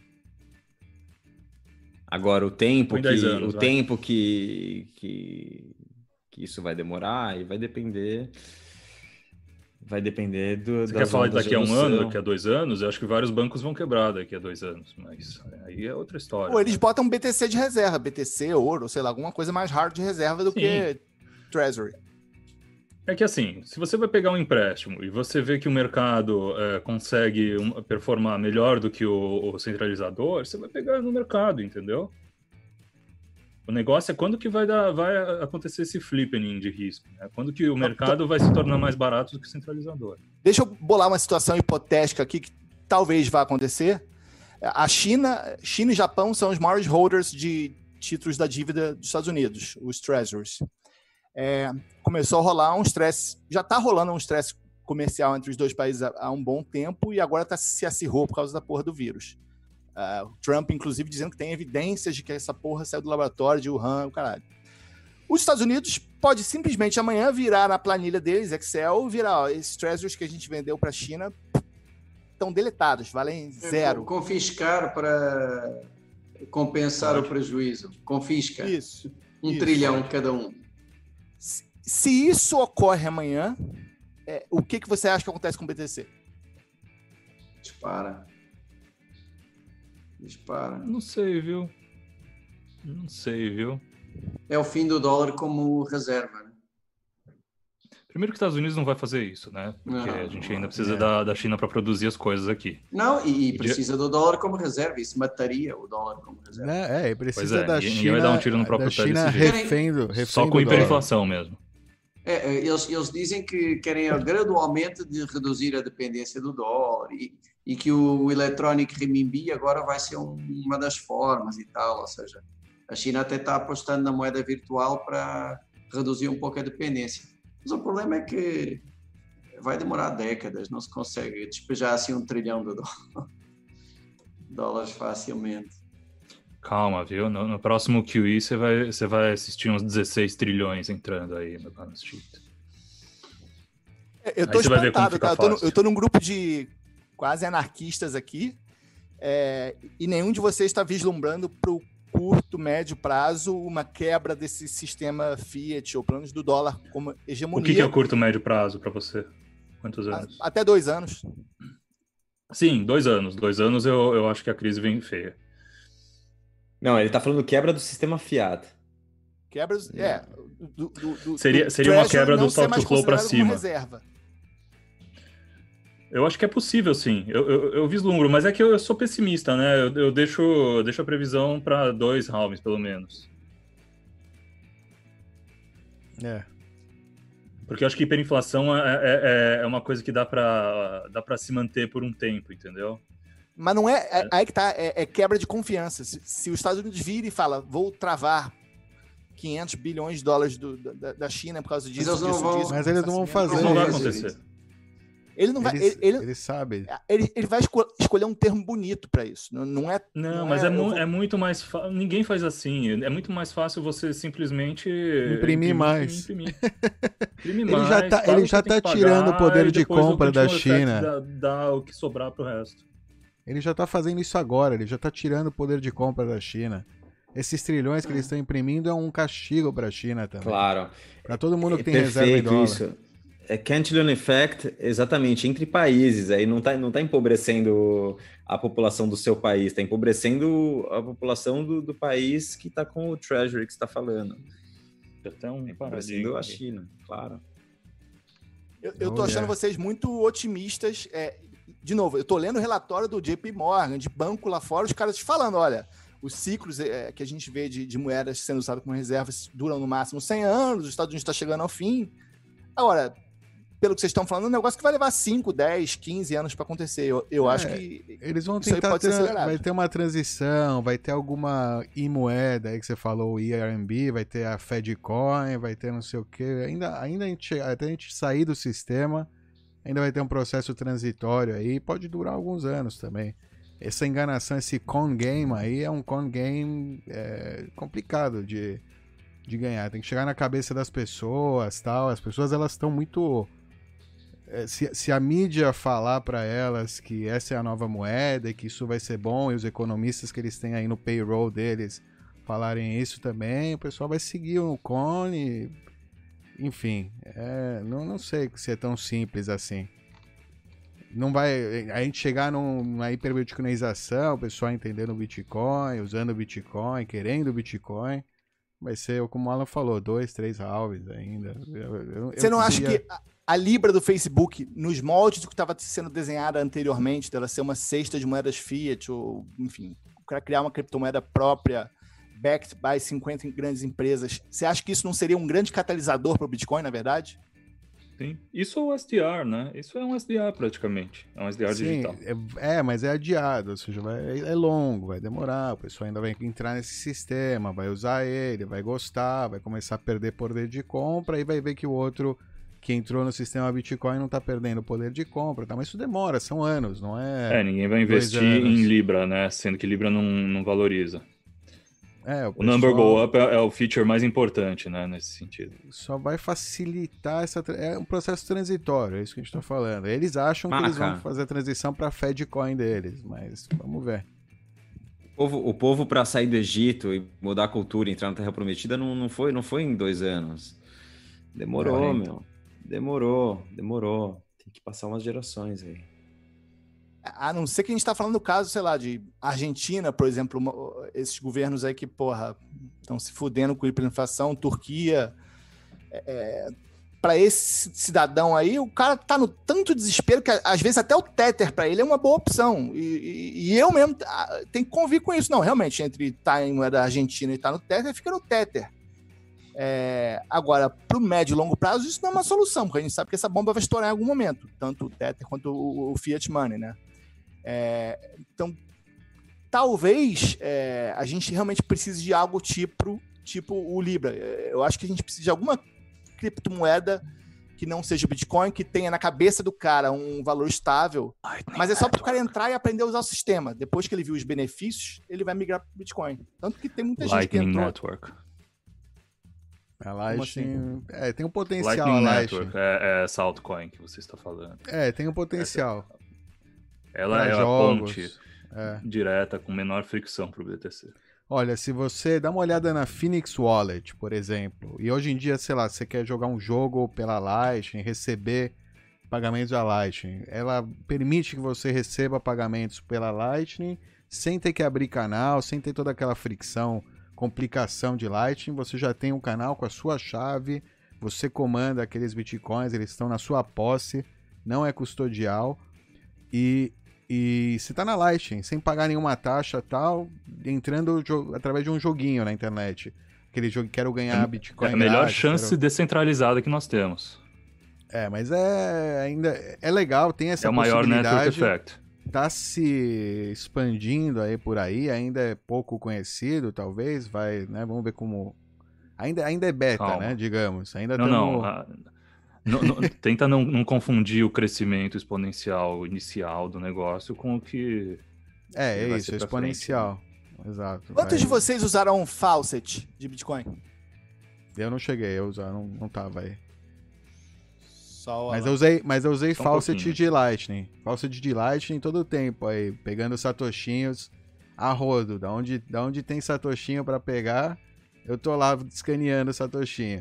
Agora, o tempo que isso vai demorar e vai depender... Vai depender Você quer falar daqui a 1 ano, daqui a 2 anos? Eu acho que vários bancos vão quebrar daqui a 2 anos, mas aí é outra história. Ou eles botam BTC de reserva, BTC, ouro, sei lá, alguma coisa mais hard de reserva do que Treasury. É que assim, se você vai pegar um empréstimo e você vê que o mercado consegue performar melhor do que o centralizador, você vai pegar no mercado, entendeu? O negócio é quando que vai acontecer esse flippening de risco, né? Quando que o mercado vai se tornar mais barato do que o centralizador. Deixa eu bolar uma situação hipotética aqui que talvez vá acontecer. A China e Japão são os maiores holders de títulos da dívida dos Estados Unidos, os treasuries. Começou a rolar um estresse, já está rolando um estresse comercial entre os dois países há um bom tempo e agora se acirrou por causa da porra do vírus. O Trump, inclusive, dizendo que tem evidências de que essa porra saiu do laboratório de Wuhan, o caralho. Os Estados Unidos pode simplesmente amanhã virar na planilha deles, Excel, esses treasuries que a gente vendeu para a China estão deletados, valem 0. Confiscar para compensar o prejuízo. Confisca. Isso. 1 trilhão cada um. Se isso ocorre amanhã, o que você acha que acontece com o BTC? Dispara. Não sei, viu? É o fim do dólar como reserva, né? Primeiro que os Estados Unidos não vai fazer isso, né? Porque a gente ainda precisa da China para produzir as coisas aqui. Não, e precisa do dólar como reserva. Isso mataria o dólar como reserva. Precisa da China. Ninguém vai dar um tiro no próprio pé desse jeito. Só com hiperinflação mesmo. Eles dizem que querem gradualmente reduzir a dependência do dólar e que o electronic renminbi agora vai ser uma das formas e tal, ou seja, a China até está apostando na moeda virtual para reduzir um pouco a dependência. Mas o problema é que vai demorar décadas, não se consegue despejar assim 1 trilhão de dólares facilmente. Calma, viu? No próximo QE você vai assistir uns 16 trilhões entrando aí no balance sheet. Eu tô espantado, tá? Eu tô num grupo de quase anarquistas aqui, e nenhum de vocês está vislumbrando pro curto, médio prazo uma quebra desse sistema Fiat ou planos do dólar como hegemonia. O que é o curto, médio prazo para você? Quantos anos? Até 2 anos. Sim, 2 anos. 2 anos eu acho que a crise vem feia. Não, ele tá falando quebra do sistema Fiat. Quebra, seria uma quebra do stock to flow para cima. Eu acho que é possível, sim. Eu vislumbro, mas é que eu sou pessimista, né? Eu deixo a previsão para 2 halvings, pelo menos. Porque eu acho que hiperinflação é uma coisa que dá para se manter por um tempo, entendeu? Mas não aí que tá, é quebra de confiança. Se os Estados Unidos vira e fala, vou travar 500 bilhões de dólares da China por causa disso, mas eles não vão fazer isso. Não vai acontecer. Ele não vai. Ele sabe. Ele vai escolher um termo bonito para isso. Não é. Mas é muito mais fácil. Ninguém faz assim. É muito mais fácil você simplesmente imprimir mais. Imprimir ele já tá tirando o poder de compra da China. Dá o que sobrar pro resto. Ele já tá fazendo isso agora. Ele já tá tirando o poder de compra da China. Esses trilhões que eles estão imprimindo é um castigo para a China também. Claro. Para todo mundo que tem reserva em dólar. Isso. É Cantillon Effect, exatamente, entre países. Aí não tá empobrecendo a população do seu país, está empobrecendo a população do país que está com o Treasury que você está falando. Até empobrecendo a China, claro. Eu tô achando vocês muito otimistas. De novo, eu tô lendo o relatório do JP Morgan, de banco lá fora, os caras falando, olha, os ciclos que a gente vê de moedas sendo usadas como reservas duram no máximo 100 anos, os Estados Unidos está chegando ao fim. Agora, pelo que vocês estão falando, é um negócio que vai levar 5, 10, 15 anos para acontecer. Eu acho que eles vão tentar vai ter uma transição, vai ter alguma moeda aí que você falou, o IRMB, vai ter a Fedcoin, vai ter não sei o quê. Até a gente sair do sistema, ainda vai ter um processo transitório aí, pode durar alguns anos também. Essa enganação, esse con game aí é um con game complicado de ganhar. Tem que chegar na cabeça das pessoas, tal. As pessoas, elas estão muito... Se a mídia falar para elas que essa é a nova moeda e que isso vai ser bom, e os economistas que eles têm aí no payroll deles falarem isso também, o pessoal vai seguir o con e... Enfim, não sei se é tão simples assim. Não vai a gente chegar numa hiperbitcoinização, o pessoal entendendo o Bitcoin, usando o Bitcoin, querendo o Bitcoin, vai ser, como o Alan falou, 2, 3 halves ainda. Você não acha que a Libra do Facebook, nos moldes do que estava sendo desenhada anteriormente, dela ser uma cesta de moedas fiat, ou, enfim, criar uma criptomoeda própria, backed by 50 grandes empresas, você acha que isso não seria um grande catalisador para o Bitcoin, na verdade? Sim. Isso é o SDR, né? Isso é um SDR praticamente. É um SDR digital. Mas é adiado, ou seja, é longo, vai demorar, o pessoal ainda vai entrar nesse sistema, vai usar ele, vai gostar, vai começar a perder poder de compra e vai ver que o outro que entrou no sistema Bitcoin não está perdendo poder de compra, tá? Mas isso demora, são anos, não é... ninguém vai investir em Libra, né? Sendo que Libra não valoriza. O number go up é o feature mais importante, né, nesse sentido. Só vai facilitar é um processo transitório, é isso que a gente está falando. Eles acham que eles vão fazer a transição para a Fedcoin deles, mas vamos ver. O povo para sair do Egito e mudar a cultura, entrar na Terra Prometida, não foi em 2 anos. Demorou, meu. Demorou. Tem que passar umas gerações aí. A não ser que a gente está falando do caso, sei lá, de Argentina, por exemplo, esses governos aí que, estão se fudendo com hiperinflação, Turquia. Para esse cidadão aí, o cara tá no tanto desespero que às vezes até o Tether para ele é uma boa opção. E eu mesmo tenho que convir com isso. Não, realmente, entre estar em moeda argentina e estar no Tether, fica no Tether. Agora, para o médio e longo prazo, isso não é uma solução, porque a gente sabe que essa bomba vai estourar em algum momento, tanto o Tether quanto o Fiat Money, né? Então, talvez a gente realmente precise de algo tipo o Libra. Eu acho que a gente precisa de alguma criptomoeda que não seja o Bitcoin, que tenha na cabeça do cara um valor estável, mas é só para o cara entrar e aprender a usar o sistema. Depois que ele viu os benefícios, ele vai migrar para o Bitcoin. Tanto que tem muita gente que entrou... Network. A Lightning... tem um potencial. Lightning Network é essa altcoin que você está falando. Tem um potencial. Ela é jogos, a ponte direta com menor fricção para o BTC. Olha, se você dá uma olhada na Phoenix Wallet, por exemplo, e hoje em dia, sei lá, você quer jogar um jogo pela Lightning, receber pagamentos da Lightning, ela permite que você receba pagamentos pela Lightning sem ter que abrir canal, sem ter toda aquela fricção, complicação de Lightning. Você já tem um canal com a sua chave, você comanda aqueles bitcoins, eles estão na sua posse, não é custodial, e você tá na Lightning, sem pagar nenhuma taxa tal, entrando através de um joguinho na internet. Aquele jogo, quero ganhar Bitcoin. É a melhor chance descentralizada que nós temos. Mas ainda é legal, tem essa possibilidade. É o maior network effect. Tá se expandindo aí por aí, ainda é pouco conhecido, talvez, vai, né? Vamos ver como... Ainda é beta, Calma. Né, digamos. Ainda tenta não confundir o crescimento exponencial inicial do negócio com o que... É isso, exponencial. Frente. Exato. Quantos de vocês usaram um faucet de Bitcoin? Eu não cheguei a usar, não tava aí. Só mas eu usei faucet de Lightning. Faucet de Lightning todo o tempo aí, pegando satoshinhos a rodo. Da onde tem satoshinho para pegar, eu tô lá escaneando satoshinho.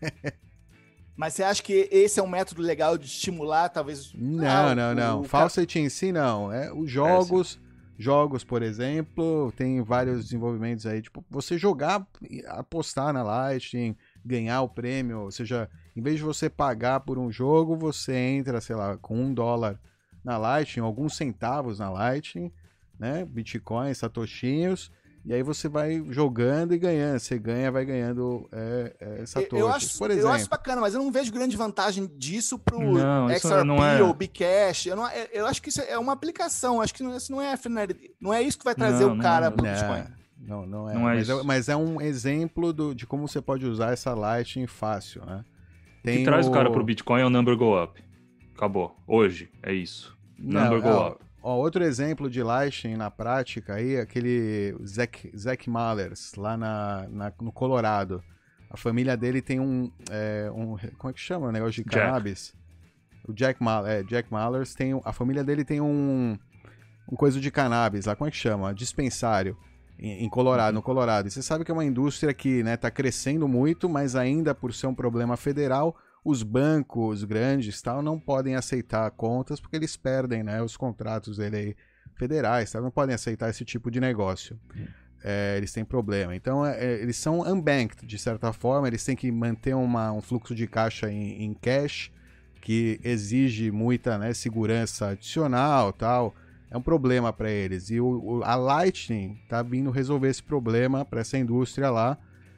Mas você acha que esse é um método legal de estimular, talvez... Não. Faucet em si, não. Os jogos, por exemplo, tem vários desenvolvimentos aí. Tipo, você jogar, apostar na Lightning, ganhar o prêmio, ou seja, em vez de você pagar por um jogo, você entra, sei lá, com $1 na Lightning, alguns centavos na Lightning, né? Bitcoin, satoshinhos... E aí você vai jogando e ganhando. Você vai ganhando satoshis, por exemplo. Eu acho bacana, mas eu não vejo grande vantagem disso pro XRP ou Bcash. Eu acho que isso é uma aplicação. Acho que isso não é isso que vai trazer o cara pro Bitcoin. Não é. Mas é um exemplo de como você pode usar essa Lightning fácil, né? O que traz o cara pro Bitcoin é o number go up. Acabou. Hoje, é isso. Number go up. Outro exemplo de Lightning na prática aí, aquele Zach Mallers, lá no Colorado. A família dele tem como é que chama o negócio de cannabis? O Jack Mallers a família dele tem um coisa de cannabis lá, como é que chama? Dispensário em Colorado, no Colorado. E você sabe que é uma indústria que, né, tá crescendo muito, mas ainda por ser um problema federal, os bancos grandes tal não podem aceitar contas porque eles perdem, né, os contratos dele federais, tal, não podem aceitar esse tipo de negócio. Eles têm problema. Então, eles são unbanked, de certa forma, eles têm que manter um fluxo de caixa em cash, que exige muita, né, segurança adicional tal. É um problema para eles. E a Lightning está vindo resolver esse problema para essa indústria lá.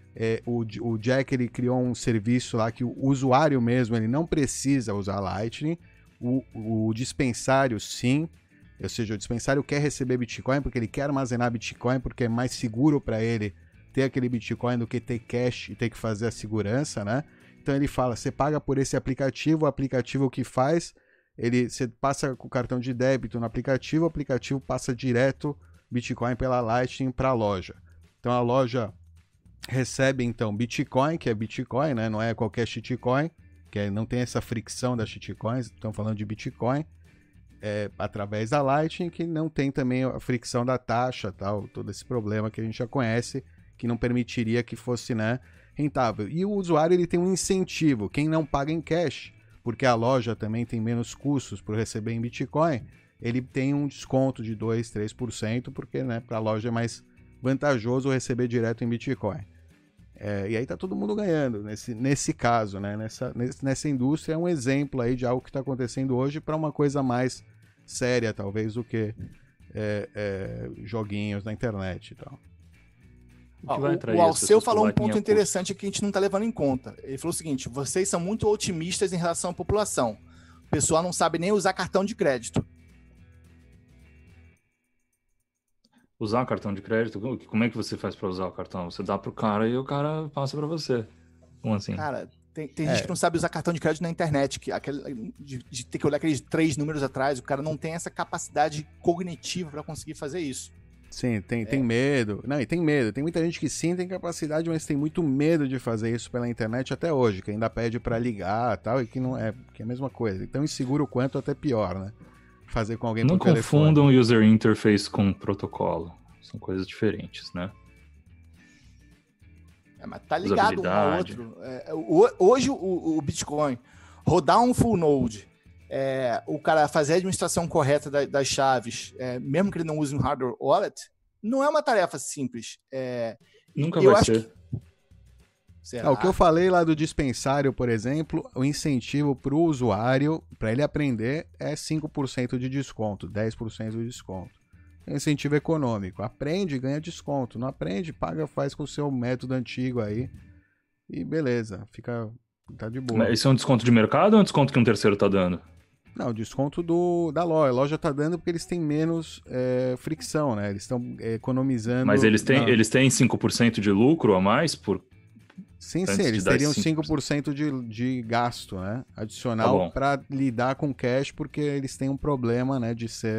O Jack, ele criou um serviço lá que o usuário mesmo, ele não precisa usar Lightning. O dispensário, sim. Ou seja, o dispensário quer receber Bitcoin porque ele quer armazenar Bitcoin, porque é mais seguro para ele ter aquele Bitcoin do que ter cash e ter que fazer a segurança, né? Então ele fala, você paga por esse aplicativo, o aplicativo que faz, você passa com o cartão de débito no aplicativo, o aplicativo passa direto Bitcoin pela Lightning para a loja. Então a loja recebe então Bitcoin, que é Bitcoin, né? Não é qualquer shitcoin, não tem essa fricção das shitcoins, estamos falando de Bitcoin, através da Lightning, que não tem também a fricção da taxa, tal, todo esse problema que a gente já conhece, que não permitiria que fosse, né, rentável. E o usuário, ele tem um incentivo, quem não paga em cash, porque a loja também tem menos custos por receber em Bitcoin, ele tem um desconto de 2%, 3%, porque, né, para a loja é mais vantajoso receber direto em Bitcoin. E aí tá todo mundo ganhando nesse caso, né? Nessa indústria é um exemplo aí de algo que está acontecendo hoje para uma coisa mais séria, talvez, do que joguinhos na internet e tal. O Alceu falou um ponto interessante que a gente não está levando em conta. Ele falou o seguinte: vocês são muito otimistas em relação à população. O pessoal não sabe nem usar cartão de crédito. Usar cartão de crédito? Como é que você faz para usar o cartão? Você dá pro cara e o cara passa para você. Como assim? Cara, Tem gente que não sabe usar cartão de crédito na internet, de ter que olhar aqueles 3 números atrás. O cara não tem essa capacidade cognitiva para conseguir fazer isso. Sim, tem medo. Não, e tem medo. Tem muita gente que sim tem capacidade, mas tem muito medo de fazer isso pela internet até hoje, que ainda pede para ligar e tal, e que não é, que é a mesma coisa. Então inseguro quanto, até pior, né? Fazer com alguém não por telefone. Não confundam user interface com protocolo. São coisas diferentes, né? Mas tá ligado um ao outro. Hoje o Bitcoin, rodar um full node, o cara fazer a administração correta das chaves, mesmo que ele não use um hardware wallet, não é uma tarefa simples. Nunca vai ser. O que eu falei lá do dispensário, por exemplo, o incentivo para o usuário, para ele aprender, é 5% de desconto, 10% de desconto. Incentivo econômico. Aprende, ganha desconto. Não aprende, paga, faz com o seu método antigo aí. E beleza, tá de boa. Mas isso é um desconto de mercado ou é um desconto que um terceiro tá dando? Não, desconto da loja. A loja tá dando porque eles têm menos fricção, né? Eles estão economizando. Mas eles têm 5% de lucro a mais por... Sim, eles teriam 5% de gasto, né? Adicional para lidar com cash, porque eles têm um problema, né?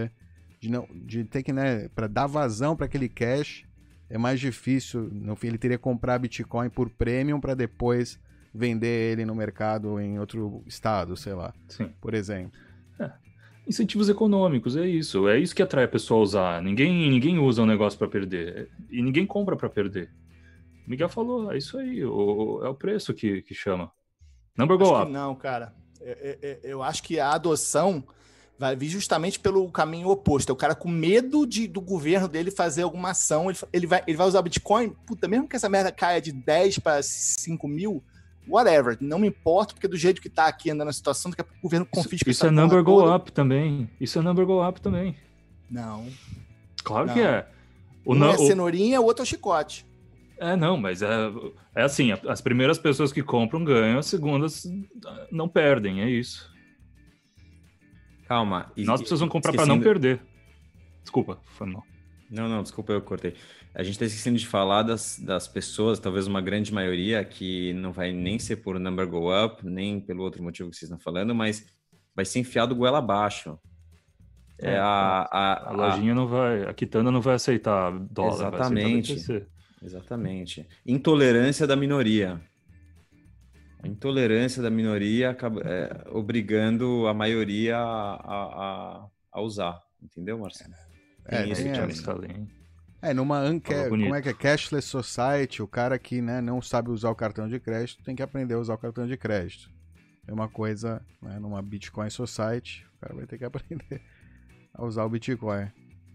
De ter que, né, para dar vazão para aquele cash é mais difícil. No fim, ele teria que comprar Bitcoin por premium para depois vender ele no mercado em outro estado, sei lá. Sim. Por exemplo. Incentivos econômicos, é isso. É isso que atrai a pessoa a usar. Ninguém usa um negócio para perder. E ninguém compra para perder. O Miguel falou, é isso aí. É o preço que chama. Number go up. Não, cara. Eu acho que a adoção vai vir justamente pelo caminho oposto. É o cara com medo do governo dele fazer alguma ação. Ele vai usar Bitcoin. Puta, mesmo que essa merda caia de 10 para 5 mil, whatever. Não me importa, porque do jeito que tá aqui andando a situação, daqui a pouco o governo confisca. Isso é number go up também. Isso é number go up também. Não. Claro que é. Um é cenourinha, o outro é o chicote. Não, mas é assim, as primeiras pessoas que compram ganham, as segundas não perdem, é isso. Calma. Nós precisamos comprar para não perder. Desculpa, foi mal. Não, desculpa, eu cortei. A gente está esquecendo de falar das pessoas, talvez uma grande maioria, que não vai nem ser por number go up, nem pelo outro motivo que vocês estão falando, mas vai ser enfiado goela abaixo. A lojinha não vai, a Quitanda não vai aceitar dólar. Exatamente. Intolerância da minoria. A intolerância da minoria acaba obrigando a maioria a usar. Entendeu, Marcelo? Como é que é? Cashless Society, o cara que, né, não sabe usar o cartão de crédito tem que aprender a usar o cartão de crédito. É uma coisa, né, numa Bitcoin Society, o cara vai ter que aprender a usar o Bitcoin.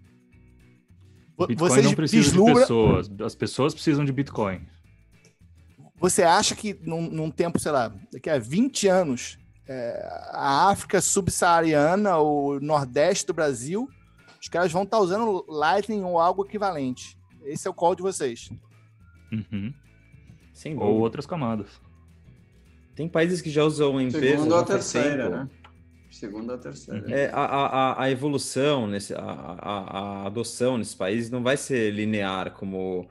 O Bitcoin não precisa de pessoas, as pessoas precisam de Bitcoin. Você acha que num tempo, sei lá, daqui a 20 anos, a África subsaariana, o Nordeste do Brasil, os caras vão estar usando Lightning ou algo equivalente? Esse é o call de vocês. Uhum. Ou outras camadas. Tem países que já usam empresas. Segunda ou terceira, né? Segunda ou terceira. A evolução, a adoção nesses países não vai ser linear como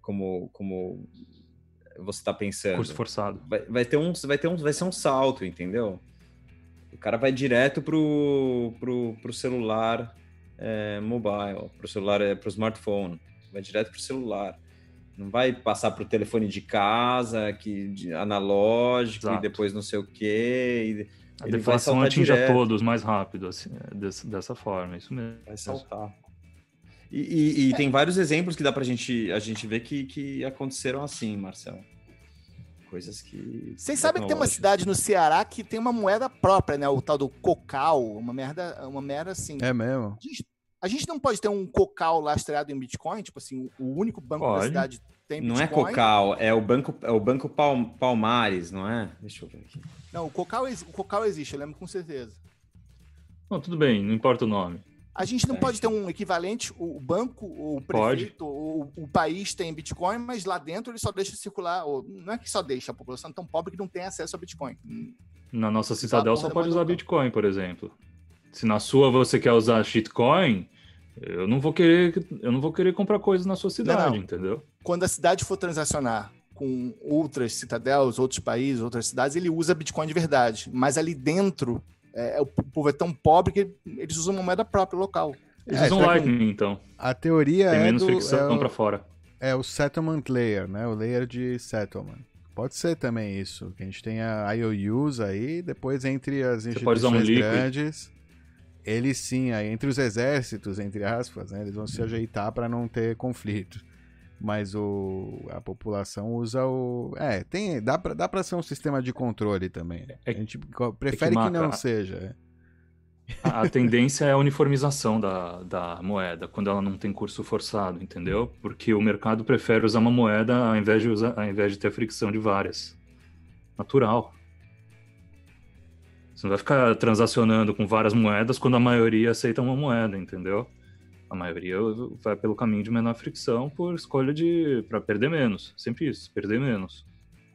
você está pensando. Curso forçado. Vai ser um salto, entendeu? O cara vai direto pro celular mobile, pro smartphone, vai direto pro celular. Não vai passar pro telefone de casa, analógico, e depois não sei o quê. A deflação atinge a todos mais rápido, assim, dessa forma, isso mesmo. Vai saltar. E tem vários exemplos que dá pra gente ver que aconteceram assim, Marcelo. Coisas que... Vocês sabem que tem uma cidade no Ceará que tem uma moeda própria, né? O tal do Cocal, uma merda assim. É mesmo? A gente não pode ter um Cocal lastreado em Bitcoin? Tipo assim, o único banco da cidade tem Bitcoin? Não é Cocal, é o Banco Palmares, não é? Deixa eu ver aqui. Não, o Cocal existe, eu lembro com certeza. Não, tudo bem, não importa o nome. A gente não pode ter um equivalente, o banco, o prefeito, o país tem Bitcoin, mas lá dentro ele só deixa circular, ou não é que só deixa, a população é tão pobre que não tem acesso a Bitcoin. Na nossa Citadel só pode usar Bitcoin, por exemplo. Se na sua você quer usar shitcoin, eu não vou querer comprar coisas na sua cidade, entendeu? Quando a cidade for transacionar com outras citadelas, outros países, outras cidades, ele usa Bitcoin de verdade. Mas ali dentro, o povo é tão pobre que eles usam uma moeda própria, local. Eles usam Lightning, então. A teoria tem menos fricção para fora. É o settlement layer, né? O layer de settlement. Pode ser também isso, que a gente tenha IOUs aí, depois entre as instituições grandes, eles sim, aí entre os exércitos, entre aspas, né, eles vão se ajeitar para não ter conflito. Mas a população usa o... dá para ser um sistema de controle também. A gente prefere que não seja. A tendência é a uniformização da moeda, quando ela não tem curso forçado, entendeu? Porque o mercado prefere usar uma moeda ao invés de ter fricção de várias. Natural. Você não vai ficar transacionando com várias moedas quando a maioria aceita uma moeda, entendeu? A maioria vai pelo caminho de menor fricção por escolha para perder menos. Sempre isso, perder menos.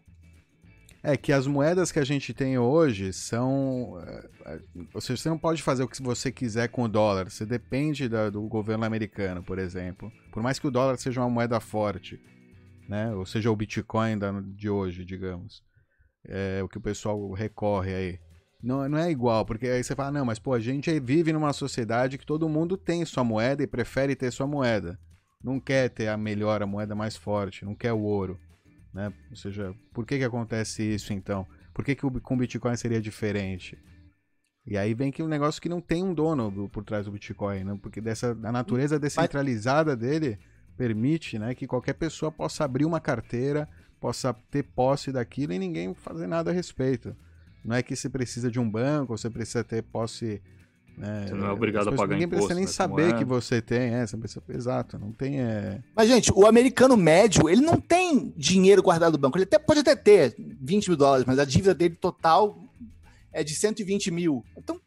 É que as moedas que a gente tem hoje são... Ou seja, você não pode fazer o que você quiser com o dólar. Você depende do governo americano, por exemplo. Por mais que o dólar seja uma moeda forte, né? Ou seja, o Bitcoin de hoje, digamos. É o que o pessoal recorre aí. Não é igual, porque aí você fala, não, mas pô, a gente vive numa sociedade que todo mundo tem sua moeda e prefere ter sua moeda. Não quer ter a moeda mais forte, não quer o ouro. Né? Ou seja, por que acontece isso então? Por que com o Bitcoin seria diferente? E aí vem que um negócio que não tem um dono por trás do Bitcoin, né? Porque a natureza descentralizada dele permite, né, que qualquer pessoa possa abrir uma carteira, possa ter posse daquilo e ninguém fazer nada a respeito. Não é que você precisa de um banco, você precisa ter posse... Você não é obrigado a pagar ninguém imposto. Ninguém precisa nem saber que você tem. Exato, não tem... Mas, gente, o americano médio, ele não tem dinheiro guardado no banco. Ele pode até ter $20 mil, mas a dívida dele total é de 120 mil. Então,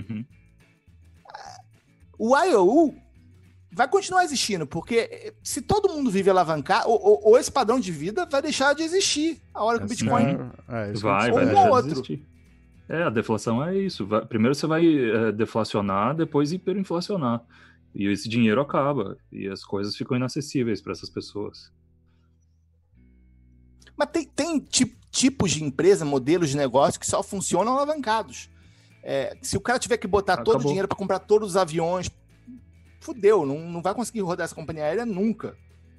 o IOU vai continuar existindo, porque se todo mundo vive alavancar, ou esse padrão de vida vai deixar de existir a hora que o Bitcoin... vai deixar de existir. A deflação é isso. Primeiro você vai deflacionar, depois hiperinflacionar. E esse dinheiro acaba. E as coisas ficam inacessíveis para essas pessoas. Mas tem tipos de empresa, modelos de negócio que só funcionam alavancados. Se o cara tiver que botar todo o dinheiro para comprar todos os aviões, fudeu, não vai conseguir rodar essa companhia aérea nunca.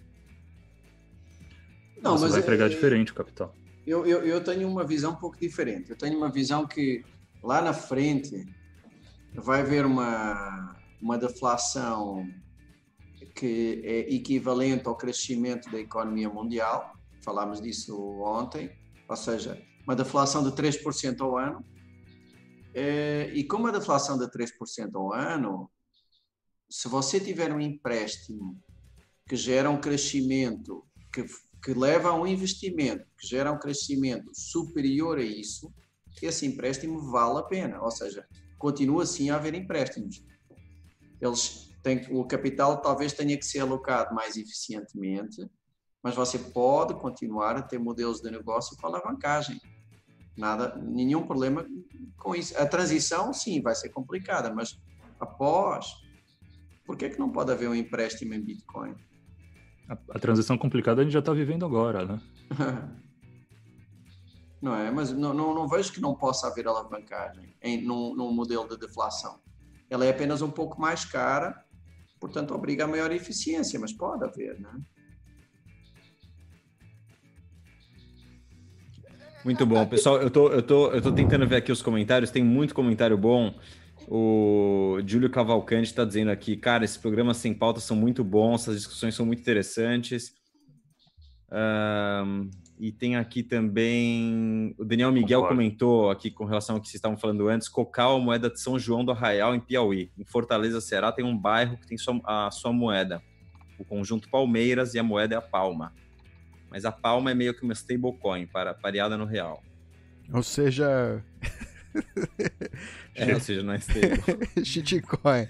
Não, você vai empregar diferente o capital. Eu tenho uma visão um pouco diferente. Eu tenho uma visão que lá na frente vai haver uma deflação que é equivalente ao crescimento da economia mundial. Falámos disso ontem. Ou seja, uma deflação de 3% ao ano. E com uma deflação de 3% ao ano, se você tiver um empréstimo que gera um crescimento que leva a um investimento que gera um crescimento superior a isso, esse empréstimo vale a pena. Ou seja, continua sim a haver empréstimos. O capital talvez tenha que ser alocado mais eficientemente, mas você pode continuar a ter modelos de negócio com alavancagem. Nenhum problema com isso. A transição, sim, vai ser complicada, mas após, por que não pode haver um empréstimo em Bitcoin? A transição complicada a gente já está vivendo agora, né? Não é? Mas não vejo que não possa haver alavancagem num modelo de deflação. Ela é apenas um pouco mais cara, portanto obriga a maior eficiência, mas pode haver, né? Muito bom. Pessoal, eu tô tentando ver aqui os comentários, tem muito comentário bom. O Júlio Cavalcante está dizendo aqui, cara, esses programas sem pauta são muito bons, essas discussões são muito interessantes. E tem aqui também, o Daniel Miguel comentou aqui com relação ao que vocês estavam falando antes, Cocal, moeda de São João do Arraial, em Piauí. Em Fortaleza, Ceará, tem um bairro que tem a sua moeda. O conjunto Palmeiras e a moeda é a Palma. Mas a Palma é meio que uma stablecoin, pareada no real. Ou seja... ou seja, não é stable. Shitcoin.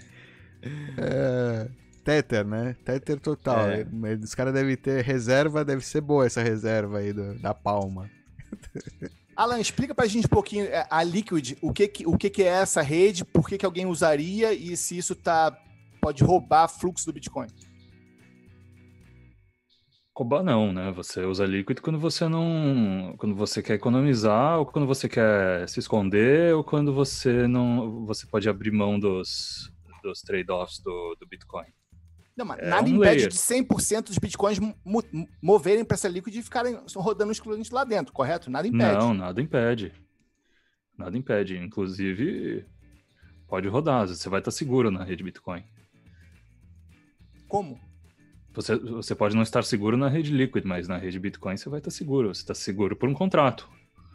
Tether, né? Tether total. Os caras devem ter reserva, deve ser boa essa reserva aí da Palma. Alan, explica pra gente um pouquinho a Liquid, o que é essa rede, por que alguém usaria e se isso pode roubar fluxo do Bitcoin. Não, né? Você usa Liquid quando você quer economizar, ou quando você quer se esconder, ou quando você pode abrir mão dos trade-offs do Bitcoin. Não, mas nada impede de 100% dos bitcoins moverem para essa Liquid e ficarem rodando os clientes lá dentro, correto? Nada impede. Não, nada impede. Nada impede. Inclusive, pode rodar. Você vai estar seguro na rede Bitcoin. Como? Você pode não estar seguro na rede Liquid, mas na rede Bitcoin você vai estar seguro. Você está seguro por um contrato.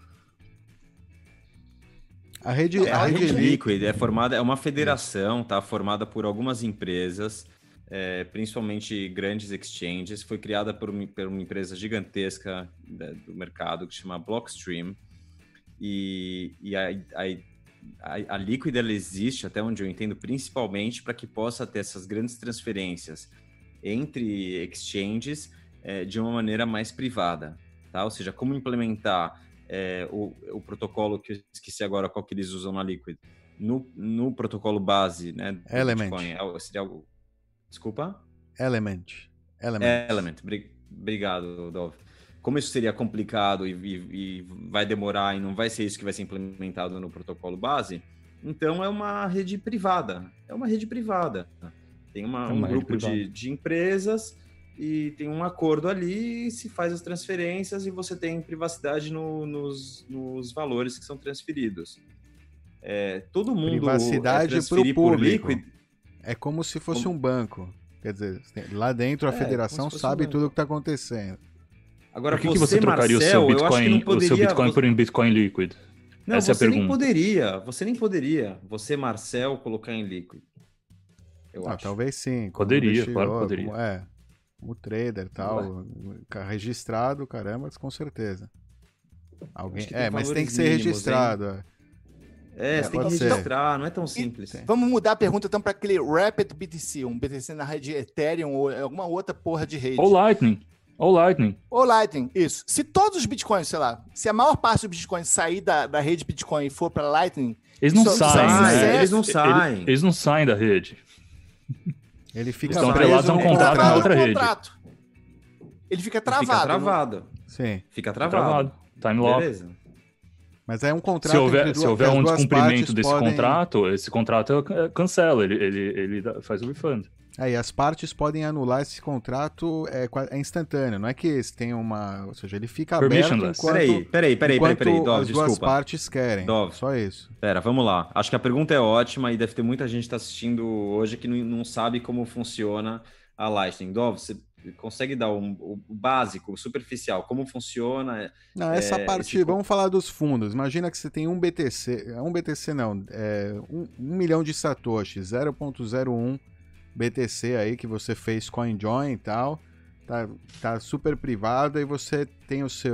A rede Liquid é uma federação, tá? Formada por algumas empresas, principalmente grandes exchanges. Foi criada por uma empresa gigantesca do mercado que se chama Blockstream. E a Liquid ela existe, até onde eu entendo, principalmente para que possa ter essas grandes transferências entre exchanges de uma maneira mais privada, tá? Ou seja, como implementar o protocolo que eu esqueci agora qual que eles usam na Liquid no protocolo base, né? Do Element. Bitcoin. Seria algo... Desculpa? Element. Obrigado, Dov. Como isso seria complicado e vai demorar e não vai ser isso que vai ser implementado no protocolo base, então é uma rede privada. Tem um grupo de empresas e tem um acordo ali e se faz as transferências e você tem privacidade nos valores que são transferidos. Todo mundo privacidade transferir pro público. por Liquid. É como se fosse um banco. Quer dizer, lá dentro a federação sabe tudo o que está acontecendo. Agora, por que você trocaria Marcel, o seu Bitcoin por um Bitcoin Liquid? Não, essa é a pergunta. Você nem poderia. Você, Marcel, colocar em Liquid. Eu acho. Talvez sim. Poderia, claro que poderia. Como trader e tal, registrado, caramba, com certeza. Mas tem que ser registrado. Você tem que registrar, não é tão simples. Vamos mudar a pergunta então para aquele Rapid BTC, um BTC na rede Ethereum ou alguma outra porra de rede. Ou Lightning, isso. Se todos os Bitcoins, sei lá, se a maior parte dos Bitcoins sair da rede Bitcoin e for para Lightning... Eles não saem. Eles não saem da rede. Ele fica estão atrelados a um contrato na outra rede. Ele fica travado. Sim. Fica travado. Time lock. Beleza. Mas é um contrato. Se houver um descumprimento desse contrato, esse contrato cancela, ele faz o refund. E as partes podem anular esse contrato, é instantâneo, não é que tem uma... Ou seja, ele fica aberto enquanto... Peraí, Dov, as duas partes querem. Dov, só isso. Vamos lá. Acho que a pergunta é ótima e deve ter muita gente que está assistindo hoje que não sabe como funciona a Lightning. Dov, você consegue dar o básico, o superficial, como funciona? Não, essa parte... Vamos falar dos fundos. Imagina que você tem um BTC... Um milhão de satoshis, 0.01 BTC aí que você fez CoinJoin e tal, tá super privado, e você tem você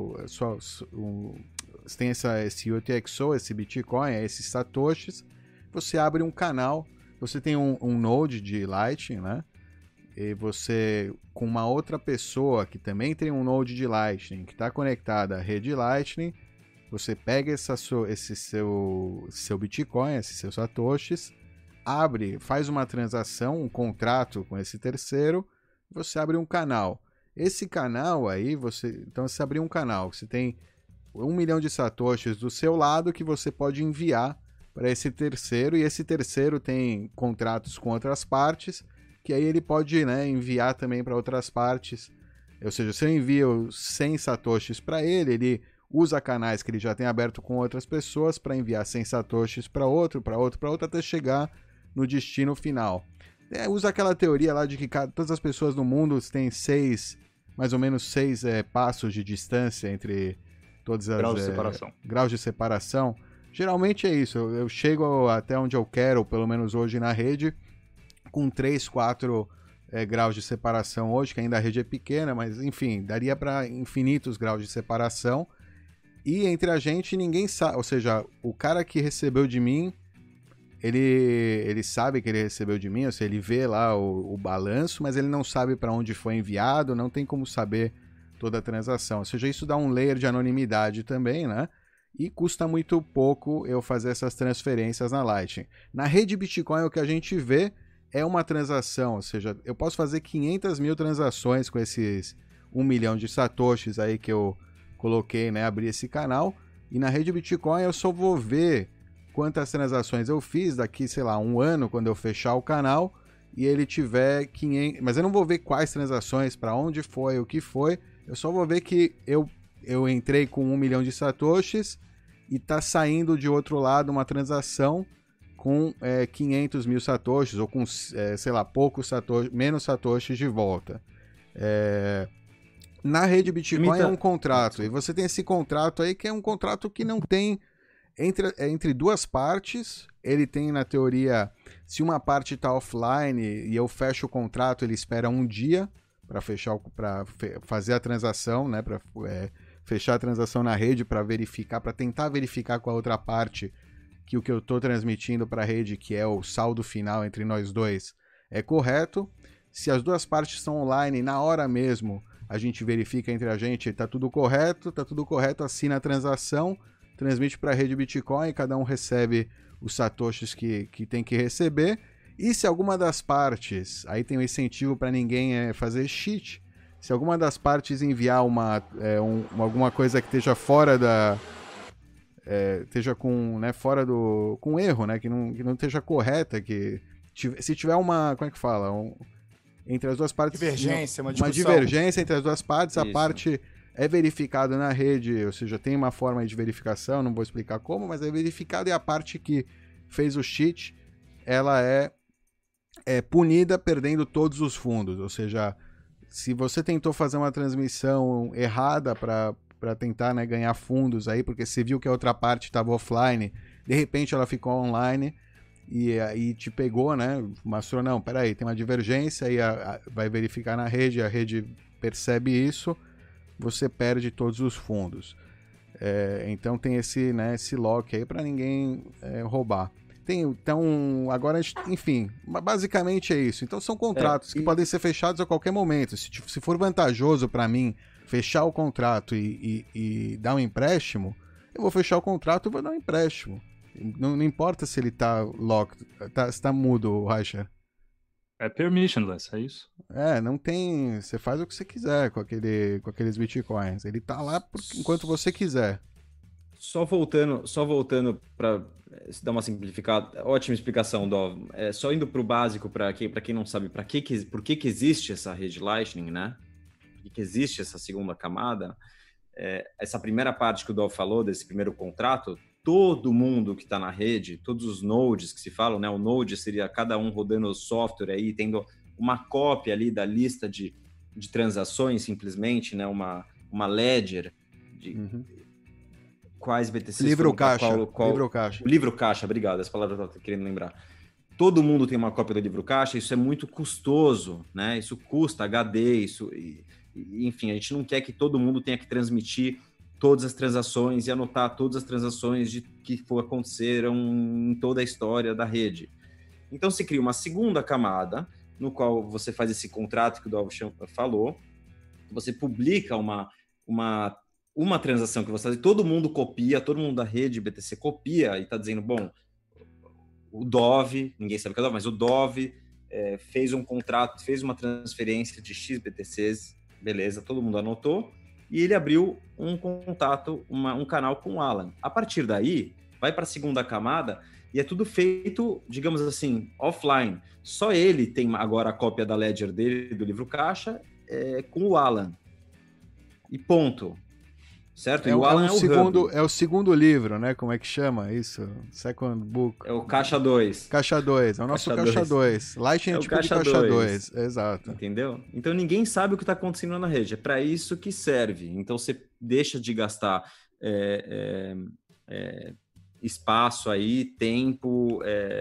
tem esse UTXO, esse Bitcoin, esses satoshis, você abre um canal, você tem um node de Lightning, né? E você, com uma outra pessoa que também tem um node de Lightning, que está conectada à rede Lightning, você pega esse seu Bitcoin, esses seus satoshis, faz uma transação, um contrato com esse terceiro, você abre um canal. Esse canal aí, então você abriu um canal, você tem 1 milhão de satoshis do seu lado que você pode enviar para esse terceiro, e esse terceiro tem contratos com outras partes, que aí ele pode, né, enviar também para outras partes. Ou seja, se eu envio 100 satoshis para ele usa canais que ele já tem aberto com outras pessoas para enviar 100 satoshis para outro, até chegar no destino final. Usa aquela teoria lá de que todas as pessoas no mundo têm mais ou menos 6 passos de distância entre todas as... Graus de separação. Geralmente é isso. Eu chego até onde eu quero, pelo menos hoje na rede, com 3, 4 graus de separação hoje, que ainda a rede é pequena, mas enfim, daria para infinitos graus de separação. E entre a gente ninguém sabe, ou seja, o cara que recebeu de mim, ele sabe que ele recebeu de mim, ou seja, ele vê lá o balanço, mas ele não sabe para onde foi enviado, não tem como saber toda a transação. Ou seja, isso dá um layer de anonimidade também, né? E custa muito pouco eu fazer essas transferências na Lightning. Na rede Bitcoin, o que a gente vê é uma transação, ou seja, eu posso fazer 500 mil transações com esses 1 milhão de satoshis aí que eu coloquei, né, abri esse canal, e na rede Bitcoin eu só vou ver quantas transações eu fiz daqui, sei lá, 1 ano, quando eu fechar o canal, e ele tiver 500... Mas eu não vou ver quais transações, para onde foi, o que foi, eu só vou ver que eu entrei com 1 milhão de satoshis e tá saindo de outro lado uma transação com 500 mil satoshis, ou com, sei lá, poucos satoshis, menos satoshis de volta. Na rede Bitcoin é um contrato, e você tem esse contrato aí que é um contrato que não tem entre duas partes. Ele tem, na teoria, se uma parte está offline e eu fecho o contrato, ele espera um dia para fazer a transação, né, para fechar a transação na rede, para verificar, para tentar verificar com a outra parte que o que eu estou transmitindo para a rede, que é o saldo final entre nós dois, é correto. Se as duas partes estão online, na hora mesmo, a gente verifica entre a gente, está tudo correto, assina a transação, transmite para a rede Bitcoin, cada um recebe os satoshis que tem que receber. E se alguma das partes, aí tem um incentivo para ninguém fazer cheat, se alguma das partes enviar alguma coisa que esteja fora da... esteja com, né, fora do... com erro, né, que não esteja correta, se tiver uma... como é que fala? Entre as duas partes... Divergência, uma divergência entre as duas partes, a parte é verificada na rede, ou seja, tem uma forma de verificação, não vou explicar como, mas é verificada, e a parte que fez o cheat, ela é punida perdendo todos os fundos. Ou seja, se você tentou fazer uma transmissão errada para tentar, né, ganhar fundos aí, porque você viu que a outra parte estava offline, de repente ela ficou online e aí te pegou, né, mostrou, não, peraí, tem uma divergência, aí vai verificar na rede, a rede percebe isso, você perde todos os fundos. Então tem esse lock aí para ninguém roubar. Então, agora, enfim, basicamente é isso. Então são contratos que podem ser fechados a qualquer momento. Se for vantajoso para mim fechar o contrato e dar um empréstimo, eu vou fechar o contrato e vou dar um empréstimo. Não importa se ele tá locked, se tá mudo, Reicher. É permissionless, é isso? Não tem... Você faz o que você quiser com aqueles bitcoins. Ele tá lá enquanto você quiser. Só voltando para dar uma simplificada, ótima explicação, Dov. Só indo para o básico, para quem não sabe por que existe essa rede Lightning, né? Por que existe essa segunda camada? Essa primeira parte que o Dov falou, desse primeiro contrato, todo mundo que está na rede, todos os nodes que se falam, né? O node seria cada um rodando o software aí, tendo uma cópia ali da lista de transações, simplesmente, né? Uma ledger de... Quais BTCs livro caixa. Livro caixa, obrigado, essa palavra eu tô querendo lembrar. Todo mundo tem uma cópia do livro caixa, isso é muito custoso, né? Isso custa HD, enfim, a gente não quer que todo mundo tenha que transmitir todas as transações e anotar todas as transações que aconteceram em toda a história da rede. Então se cria uma segunda camada, no qual você faz esse contrato que o Dov falou, você publica uma transação que você faz, todo mundo copia, todo mundo da rede BTC copia e está dizendo, bom, o Dov, ninguém sabe o que é o Dov, mas o Dov fez um contrato, fez uma transferência de X BTCs, beleza, todo mundo anotou, e ele abriu um contato, um canal com o Alan. A partir daí, vai para a segunda camada e é tudo feito, digamos assim, offline. Só ele tem agora a cópia da ledger dele, do livro caixa, com o Alan. E ponto. Certo? E o Alan é o segundo livro, né? Como é que chama isso? Second book. É o Caixa 2. Caixa 2, é o nosso Caixa 2. Lightning é tipo de Caixa 2. Exato. Entendeu? Então ninguém sabe o que está acontecendo na rede. É para isso que serve. Então você deixa de gastar espaço aí, tempo,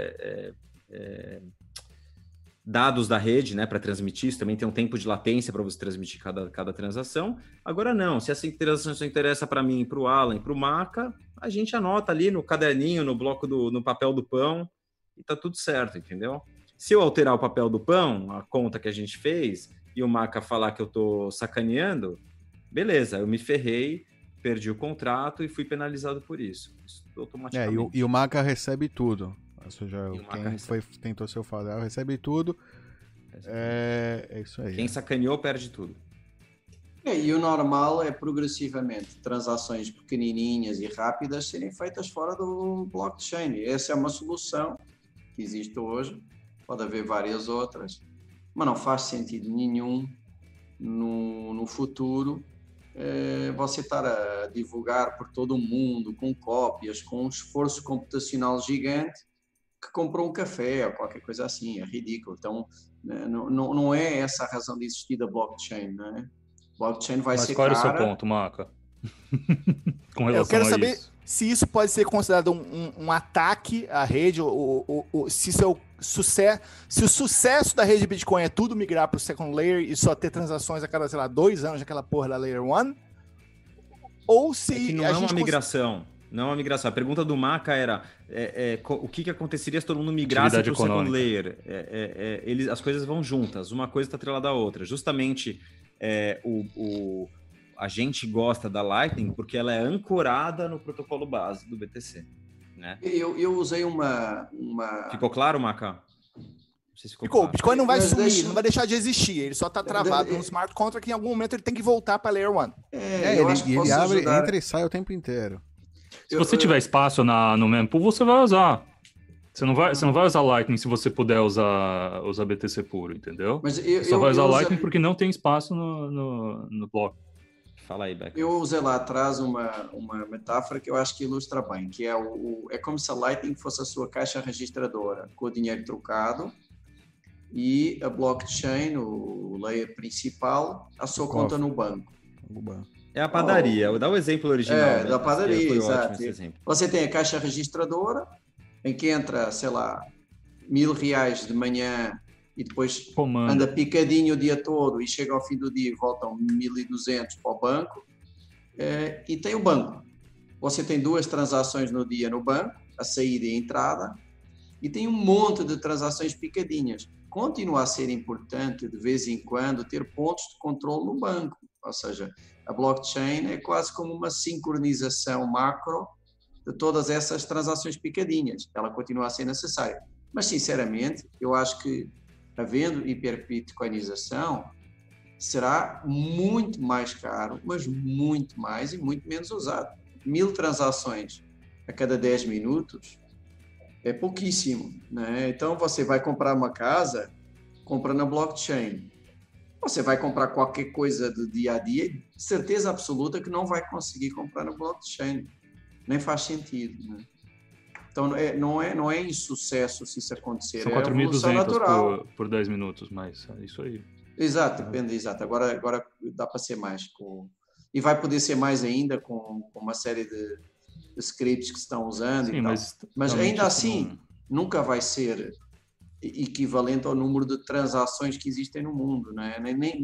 dados da rede, né, para transmitir. Isso também tem um tempo de latência para você transmitir cada transação. Agora não, se essa transação interessa para mim, para o Alan, para o Maca, a gente anota ali no caderninho, no bloco no papel do pão, e tá tudo certo, entendeu? Se eu alterar o papel do pão, a conta que a gente fez, e o Maca falar que eu tô sacaneando, beleza, eu me ferrei, perdi o contrato e fui penalizado por isso. Automaticamente. E o Maca recebe tudo. Ou seja, quem tentou ser o Fadel recebe tudo. É isso aí. Quem sacaneou perde tudo. E o normal é progressivamente transações pequenininhas e rápidas serem feitas fora do blockchain. Essa é uma solução que existe hoje, pode haver várias outras, mas não faz sentido nenhum no futuro você estar a divulgar por todo o mundo com cópias, com um esforço computacional gigante, que comprou um café ou qualquer coisa assim. É ridículo. Então não é essa a razão de existir da blockchain, não é? Blockchain vai ser cara... Mas qual é o seu ponto, Maca? Com relação Eu quero saber isso. Se isso pode ser considerado um ataque à rede, se o sucesso da rede Bitcoin é tudo migrar para o second layer e só ter transações a cada, sei lá, 2 anos daquela porra da layer 1, ou se... É que não é uma migração. Não é uma migração. A pergunta do Maca era o que aconteceria se todo mundo migrasse para o second layer? As coisas vão juntas, uma coisa está atrelada à outra. Justamente a gente gosta da Lightning porque ela é ancorada no protocolo base do BTC. Né? Eu usei uma... Ficou claro, Maca? Ficou. O Bitcoin não vai sumir, não vai deixar de existir. Ele só está travado no smart contract e em algum momento ele tem que voltar para Layer 1. Ele abre, entra e sai o tempo inteiro. Se você tiver espaço no mempool, você vai usar. Você não vai usar Lightning se você puder usar BTC puro, entendeu? Mas você só vai usar Lightning porque não tem espaço no bloco. Fala aí, Becker. Eu usei lá atrás uma metáfora que eu acho que ilustra bem, que é como se a Lightning fosse a sua caixa registradora, com o dinheiro trocado, e a blockchain, o layer principal, a sua conta no banco. É a padaria. Dá o exemplo original. Da padaria, exato. Você tem a caixa registradora, em que entra, sei lá, R$1.000 de manhã e depois anda picadinho o dia todo e chega ao fim do dia e voltam 1.200 para o banco. E tem o banco. Você tem 2 transações no dia no banco, a saída e a entrada, e tem um monte de transações picadinhas. Continua a ser importante, de vez em quando, ter pontos de controle no banco. Ou seja, a blockchain é quase como uma sincronização macro de todas essas transações picadinhas. Ela continua a ser necessária. Mas, sinceramente, eu acho que, havendo hiperbitcoinização, será muito mais caro, mas muito mais e muito menos usado. 1.000 transações a cada 10 minutos é pouquíssimo, né? Então, você vai comprar uma casa, compra na blockchain. Você vai comprar qualquer coisa do dia a dia, certeza absoluta que não vai conseguir comprar na blockchain. Nem faz sentido, né? Então, não é insucesso se isso acontecer. São 4.200 por 10 minutos, mas é isso aí. Exato, depende, exato. Agora dá para ser mais. E vai poder ser mais ainda com uma série de scripts que se estão usando. Sim, e tal. Mas ainda assim, nunca vai ser equivalente ao número de transações que existem no mundo, né?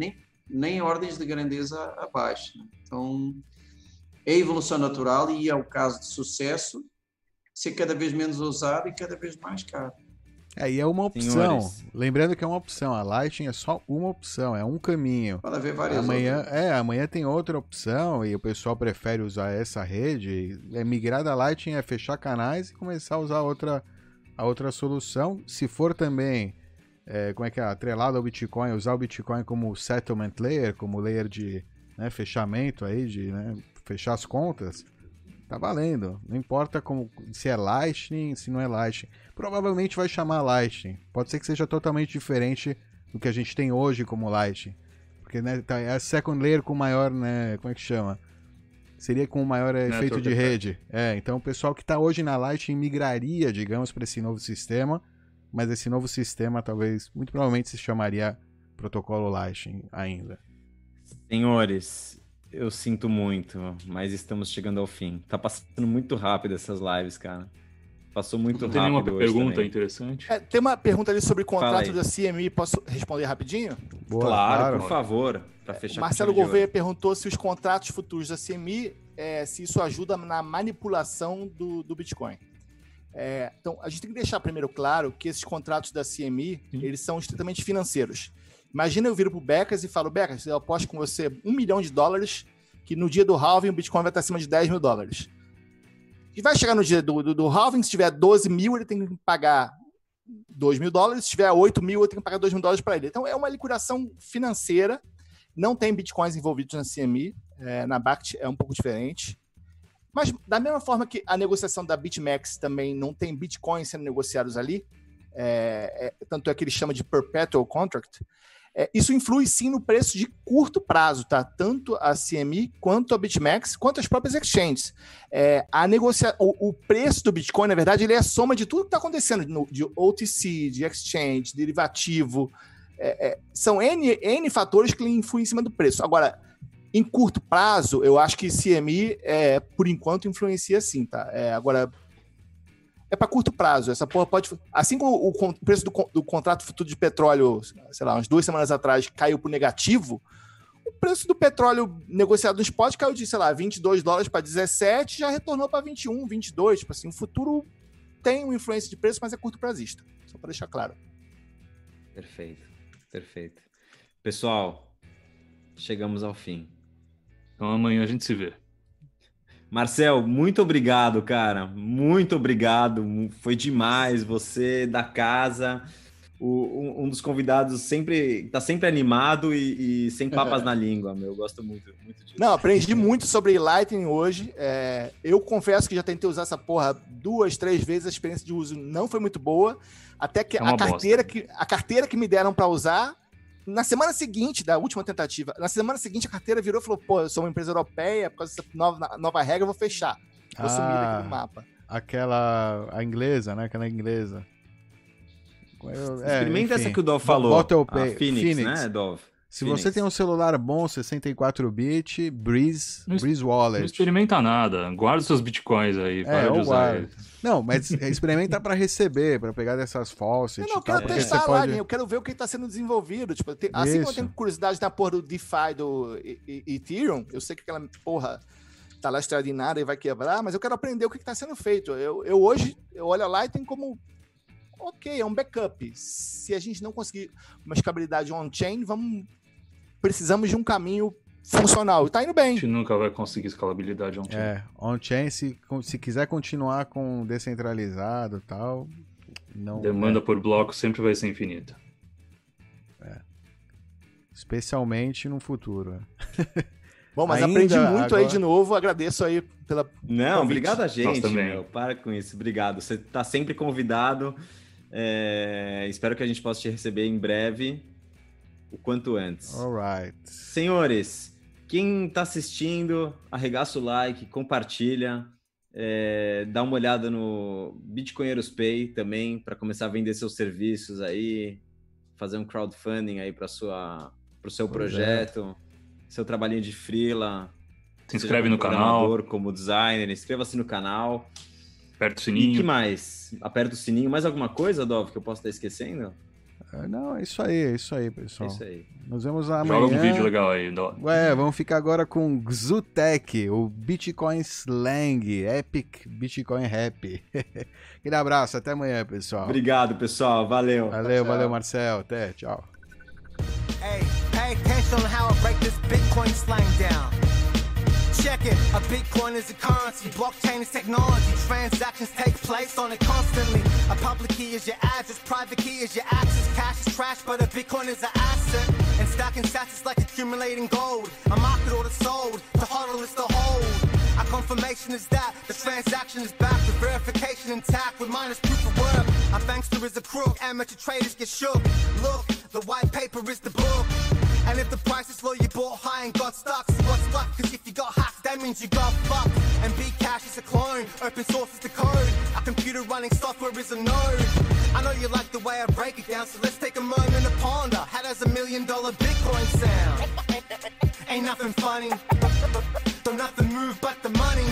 Nem ordens de grandeza abaixo. Né? Então, é evolução natural e é o caso de sucesso ser cada vez menos usado e cada vez mais caro. E é uma opção. Senhores. Lembrando que é uma opção. A Lightning é só uma opção, é um caminho. Pode haver várias amanhã tem outra opção e o pessoal prefere usar essa rede. Migrar da Lightning é fechar canais e começar a usar a outra solução. Se for também atrelado ao Bitcoin, usar o Bitcoin como settlement layer, como layer de fechamento aí, de fechar as contas, tá valendo. Não importa se é Lightning, se não é Lightning. Provavelmente vai chamar Lightning. Pode ser que seja totalmente diferente do que a gente tem hoje como Lightning. Porque é a second layer com maior, como é que chama? Seria com maior efeito de rede. Então o pessoal que está hoje na Lightning migraria, digamos, para esse novo sistema. Mas esse novo sistema talvez, muito provavelmente, se chamaria protocolo Lightning ainda. Senhores, eu sinto muito, mas estamos chegando ao fim. Tá passando muito rápido essas lives, cara. Passou muito rápido. Tem nenhuma pergunta também. Interessante? Tem uma pergunta ali sobre o contrato da CME. Posso responder rapidinho? Boa, claro, por favor. Para fechar. Marcelo Gouveia perguntou se os contratos futuros da CME, se isso ajuda na manipulação do Bitcoin. Então, a gente tem que deixar primeiro claro que esses contratos da CME, eles são estritamente financeiros. Imagina eu viro pro Becas e falo, Becas, eu aposto com você $1 milhão que no dia do halving o Bitcoin vai estar acima de $10 mil. E vai chegar no dia do halving, se tiver 12 mil, ele tem que pagar $2 mil. Se tiver 8 mil, ele tem que pagar $2 mil para ele. Então, é uma liquidação financeira. Não tem bitcoins envolvidos na CME, na BACT é um pouco diferente. Mas da mesma forma que a negociação da BitMEX também não tem bitcoins sendo negociados ali, tanto é que ele chama de perpetual contract, isso influi sim no preço de curto prazo, tá? Tanto a CME, quanto a BitMEX, quanto as próprias exchanges. O preço do Bitcoin, na verdade, ele é a soma de tudo que está acontecendo, de OTC, de exchange, derivativo. São N fatores que influem em cima do preço. Agora, em curto prazo, eu acho que CME, por enquanto, influencia sim, tá? Agora, é para curto prazo. Essa porra pode... Assim como o preço do contrato futuro de petróleo, sei lá, umas 2 semanas atrás, caiu para o negativo, o preço do petróleo negociado no spot caiu de, sei lá, $22 para 17, já retornou para 21, 22. Tipo assim, o futuro tem uma influência de preço, mas é curto prazista. Só para deixar claro. Perfeito, perfeito. Pessoal, chegamos ao fim. Então amanhã a gente se vê. Marcel, muito obrigado, cara. Muito obrigado. Foi demais. Você da casa, um dos convidados tá sempre animado e sem papas na língua, meu. Eu gosto muito disso. Não, aprendi muito sobre Lightning hoje. Eu confesso que já tentei usar essa porra 2, 3 vezes. A experiência de uso não foi muito boa. Até que a carteira que me deram para usar, na semana seguinte da última tentativa, a carteira virou e falou, pô, eu sou uma empresa europeia, por causa dessa nova regra, eu vou fechar. Vou sumir daqui no mapa. A inglesa, né? Aquela inglesa. Experimenta essa que o Dov falou. A Phoenix, né, Dov? Se você tem um celular bom, 64-bit, Breeze Wallet. Não experimenta nada. Guarda seus bitcoins aí. Para de usar eles. Não, mas experimenta para receber, para pegar dessas faucets. Eu quero testar lá, eu quero ver o que está sendo desenvolvido. Tipo, assim como eu tenho curiosidade da porra do DeFi do Ethereum, eu sei que aquela porra tá lastrada em nada e vai quebrar, mas eu quero aprender o que está sendo feito. Hoje eu olho a Lightning como... Ok, é um backup. Se a gente não conseguir uma escalabilidade on-chain, precisamos de um caminho funcional. E tá indo bem. A gente nunca vai conseguir escalabilidade on-chain. On-chain, se quiser continuar com descentralizado e tal... Demanda por bloco sempre vai ser infinita. Especialmente no futuro. Bom, mas aprendi muito aí de novo. Agradeço aí pela... Não, obrigado a gente, meu. Para com isso. Obrigado. Você tá sempre convidado. Espero que a gente possa te receber em breve, o quanto antes. Alright. Senhores, quem tá assistindo, arregaça o like, compartilha, dá uma olhada no Bitcoinheiros Pay também, para começar a vender seus serviços aí, fazer um crowdfunding aí para o seu projeto, seu trabalhinho de freela. Se inscreve no canal. Como designer, inscreva-se no canal. Aperta o sininho. E que mais? Aperta o sininho. Mais alguma coisa, Dov, que eu posso estar esquecendo? Não, é isso aí, pessoal. É isso aí. Nos vemos amanhã. Joga um vídeo legal aí, Dov. Vamos ficar agora com Xutech, o Bitcoin Slang, Epic Bitcoin Rap. Aquele abraço, até amanhã, pessoal. Obrigado, pessoal. Valeu. Valeu, Marcel. Até, tchau. Hey, pay attention on how I break this Bitcoin slang down. Check it, a Bitcoin is a currency, blockchain is technology, transactions take place on it constantly. A public key is your address, private key is your access, cash is trash, but a Bitcoin is an asset. And stacking sats is like accumulating gold, a market order sold, the hodl is the hold. A confirmation is that the transaction is back, the verification intact with minus proof of work. A bankster is a crook, amateur traders get shook. Look, the white paper is the book. And if the price is low, you bought high and got stuck. So what's luck? Cause if you got hacked, that means you got fucked. And Bcash is a clone, open source is the code. A computer running software is a node. I know you like the way I break it down, so let's take a moment to ponder. How does $1 million Bitcoin sound? Ain't nothing funny. Don't nothing move but the money.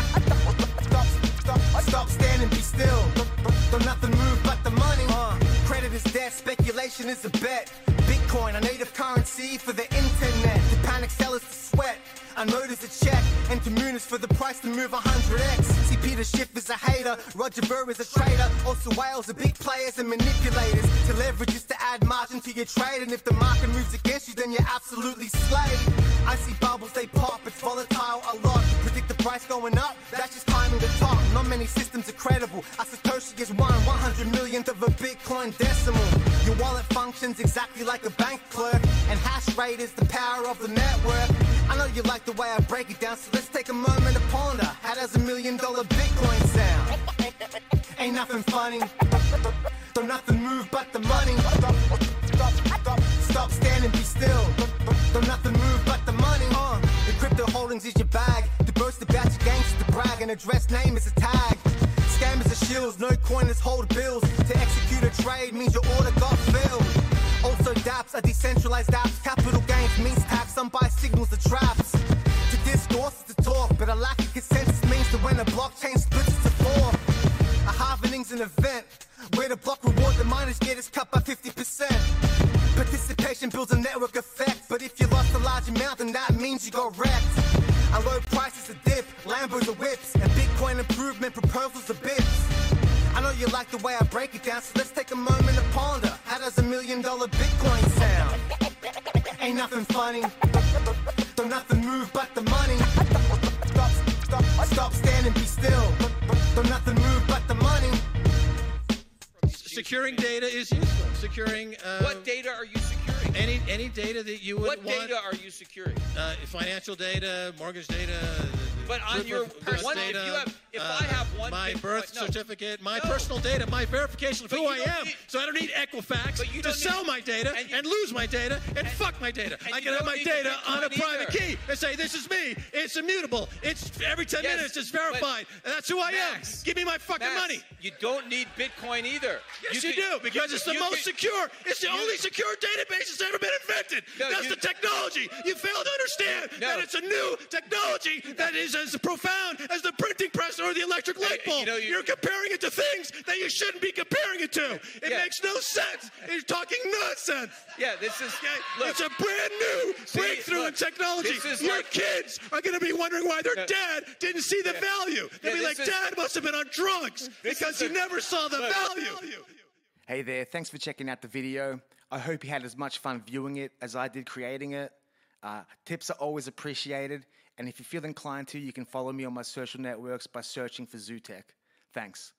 Stop, stand and be still. Don't nothing move but the money. Credit is debt, speculation is a bet. Bitcoin, a native currency for the internet. The panic sellers to sweat. A note is a check, and to Moon is for the price to move 100x. See Peter Schiff is a hater, Roger Ver is a trader. Also whales are big players and manipulators. To leverage is to add margin to your trade. And if the market moves against you, then you're absolutely slayed. I see bubbles, they pop, it's volatile a lot. To predict the price going up, that's just timing the top. Not many systems are credible. A Satoshi is 1/100 millionth of a Bitcoin. Bitcoin decimal. Your wallet functions exactly like a bank clerk, and hash rate is the power of the network. I know you like the way I break it down, so let's take a moment to ponder. How does $1 million Bitcoin sound? Ain't nothing funny, don't nothing move but the money. Stop, stand and be still. Don't nothing move but the money. The crypto holdings is your bag. To boast about your gangsters to brag. An address name is a tag. Scammers are shills, no coiners hold bills. To execute a trade means your order got filled. Also dApps are decentralized apps. Capital gains means tax, some buy signals are traps. To discourse is to talk, but a lack of consensus means that when a blockchain splits it's to four. A halvening's an event where the block reward the miners get is cut by 50%. Participation builds a network effect, but if you lost a large amount, then that means you got wrecked. A low price is a dip, Lambos are whips, and Bitcoin improvement proposals are bits. I know you like the way I break it down, so let's take a moment to ponder. How does $1 million Bitcoin sound? Ain't nothing funny, don't nothing move but the money. Stop, stand and be still. Don't nothing move but the money. Securing data is useful. Securing what data are you securing? Any data that you would want. What data are you securing? Financial data, mortgage data. But on your personal data, if I have one, my birth certificate, my personal data, my verification of who I am, so I don't need Equifax to sell my data and lose my data and fuck my data. I can have my data on a private key and say, this is me. It's immutable. It's every 10 minutes. It's verified. And that's who I am. Give me my fucking money. You don't need Bitcoin either. Yes, you do, because it's the most secure. It's the only secure database that's ever been invented. That's the technology. You fail to understand that it's a new technology that is as profound as the printing press or the electric light bulb. You're comparing it to things that you shouldn't be comparing it to. It makes no sense. You're talking nonsense. Yeah, this is... Okay? It's a brand new breakthrough in technology. Your kids are going to be wondering why their dad didn't see the value. They'll be like, Dad must have been on drugs because he never saw the value. Hey there, thanks for checking out the video. I hope you had as much fun viewing it as I did creating it. Tips are always appreciated. And if you feel inclined to, you can follow me on my social networks by searching for Zootech. Thanks.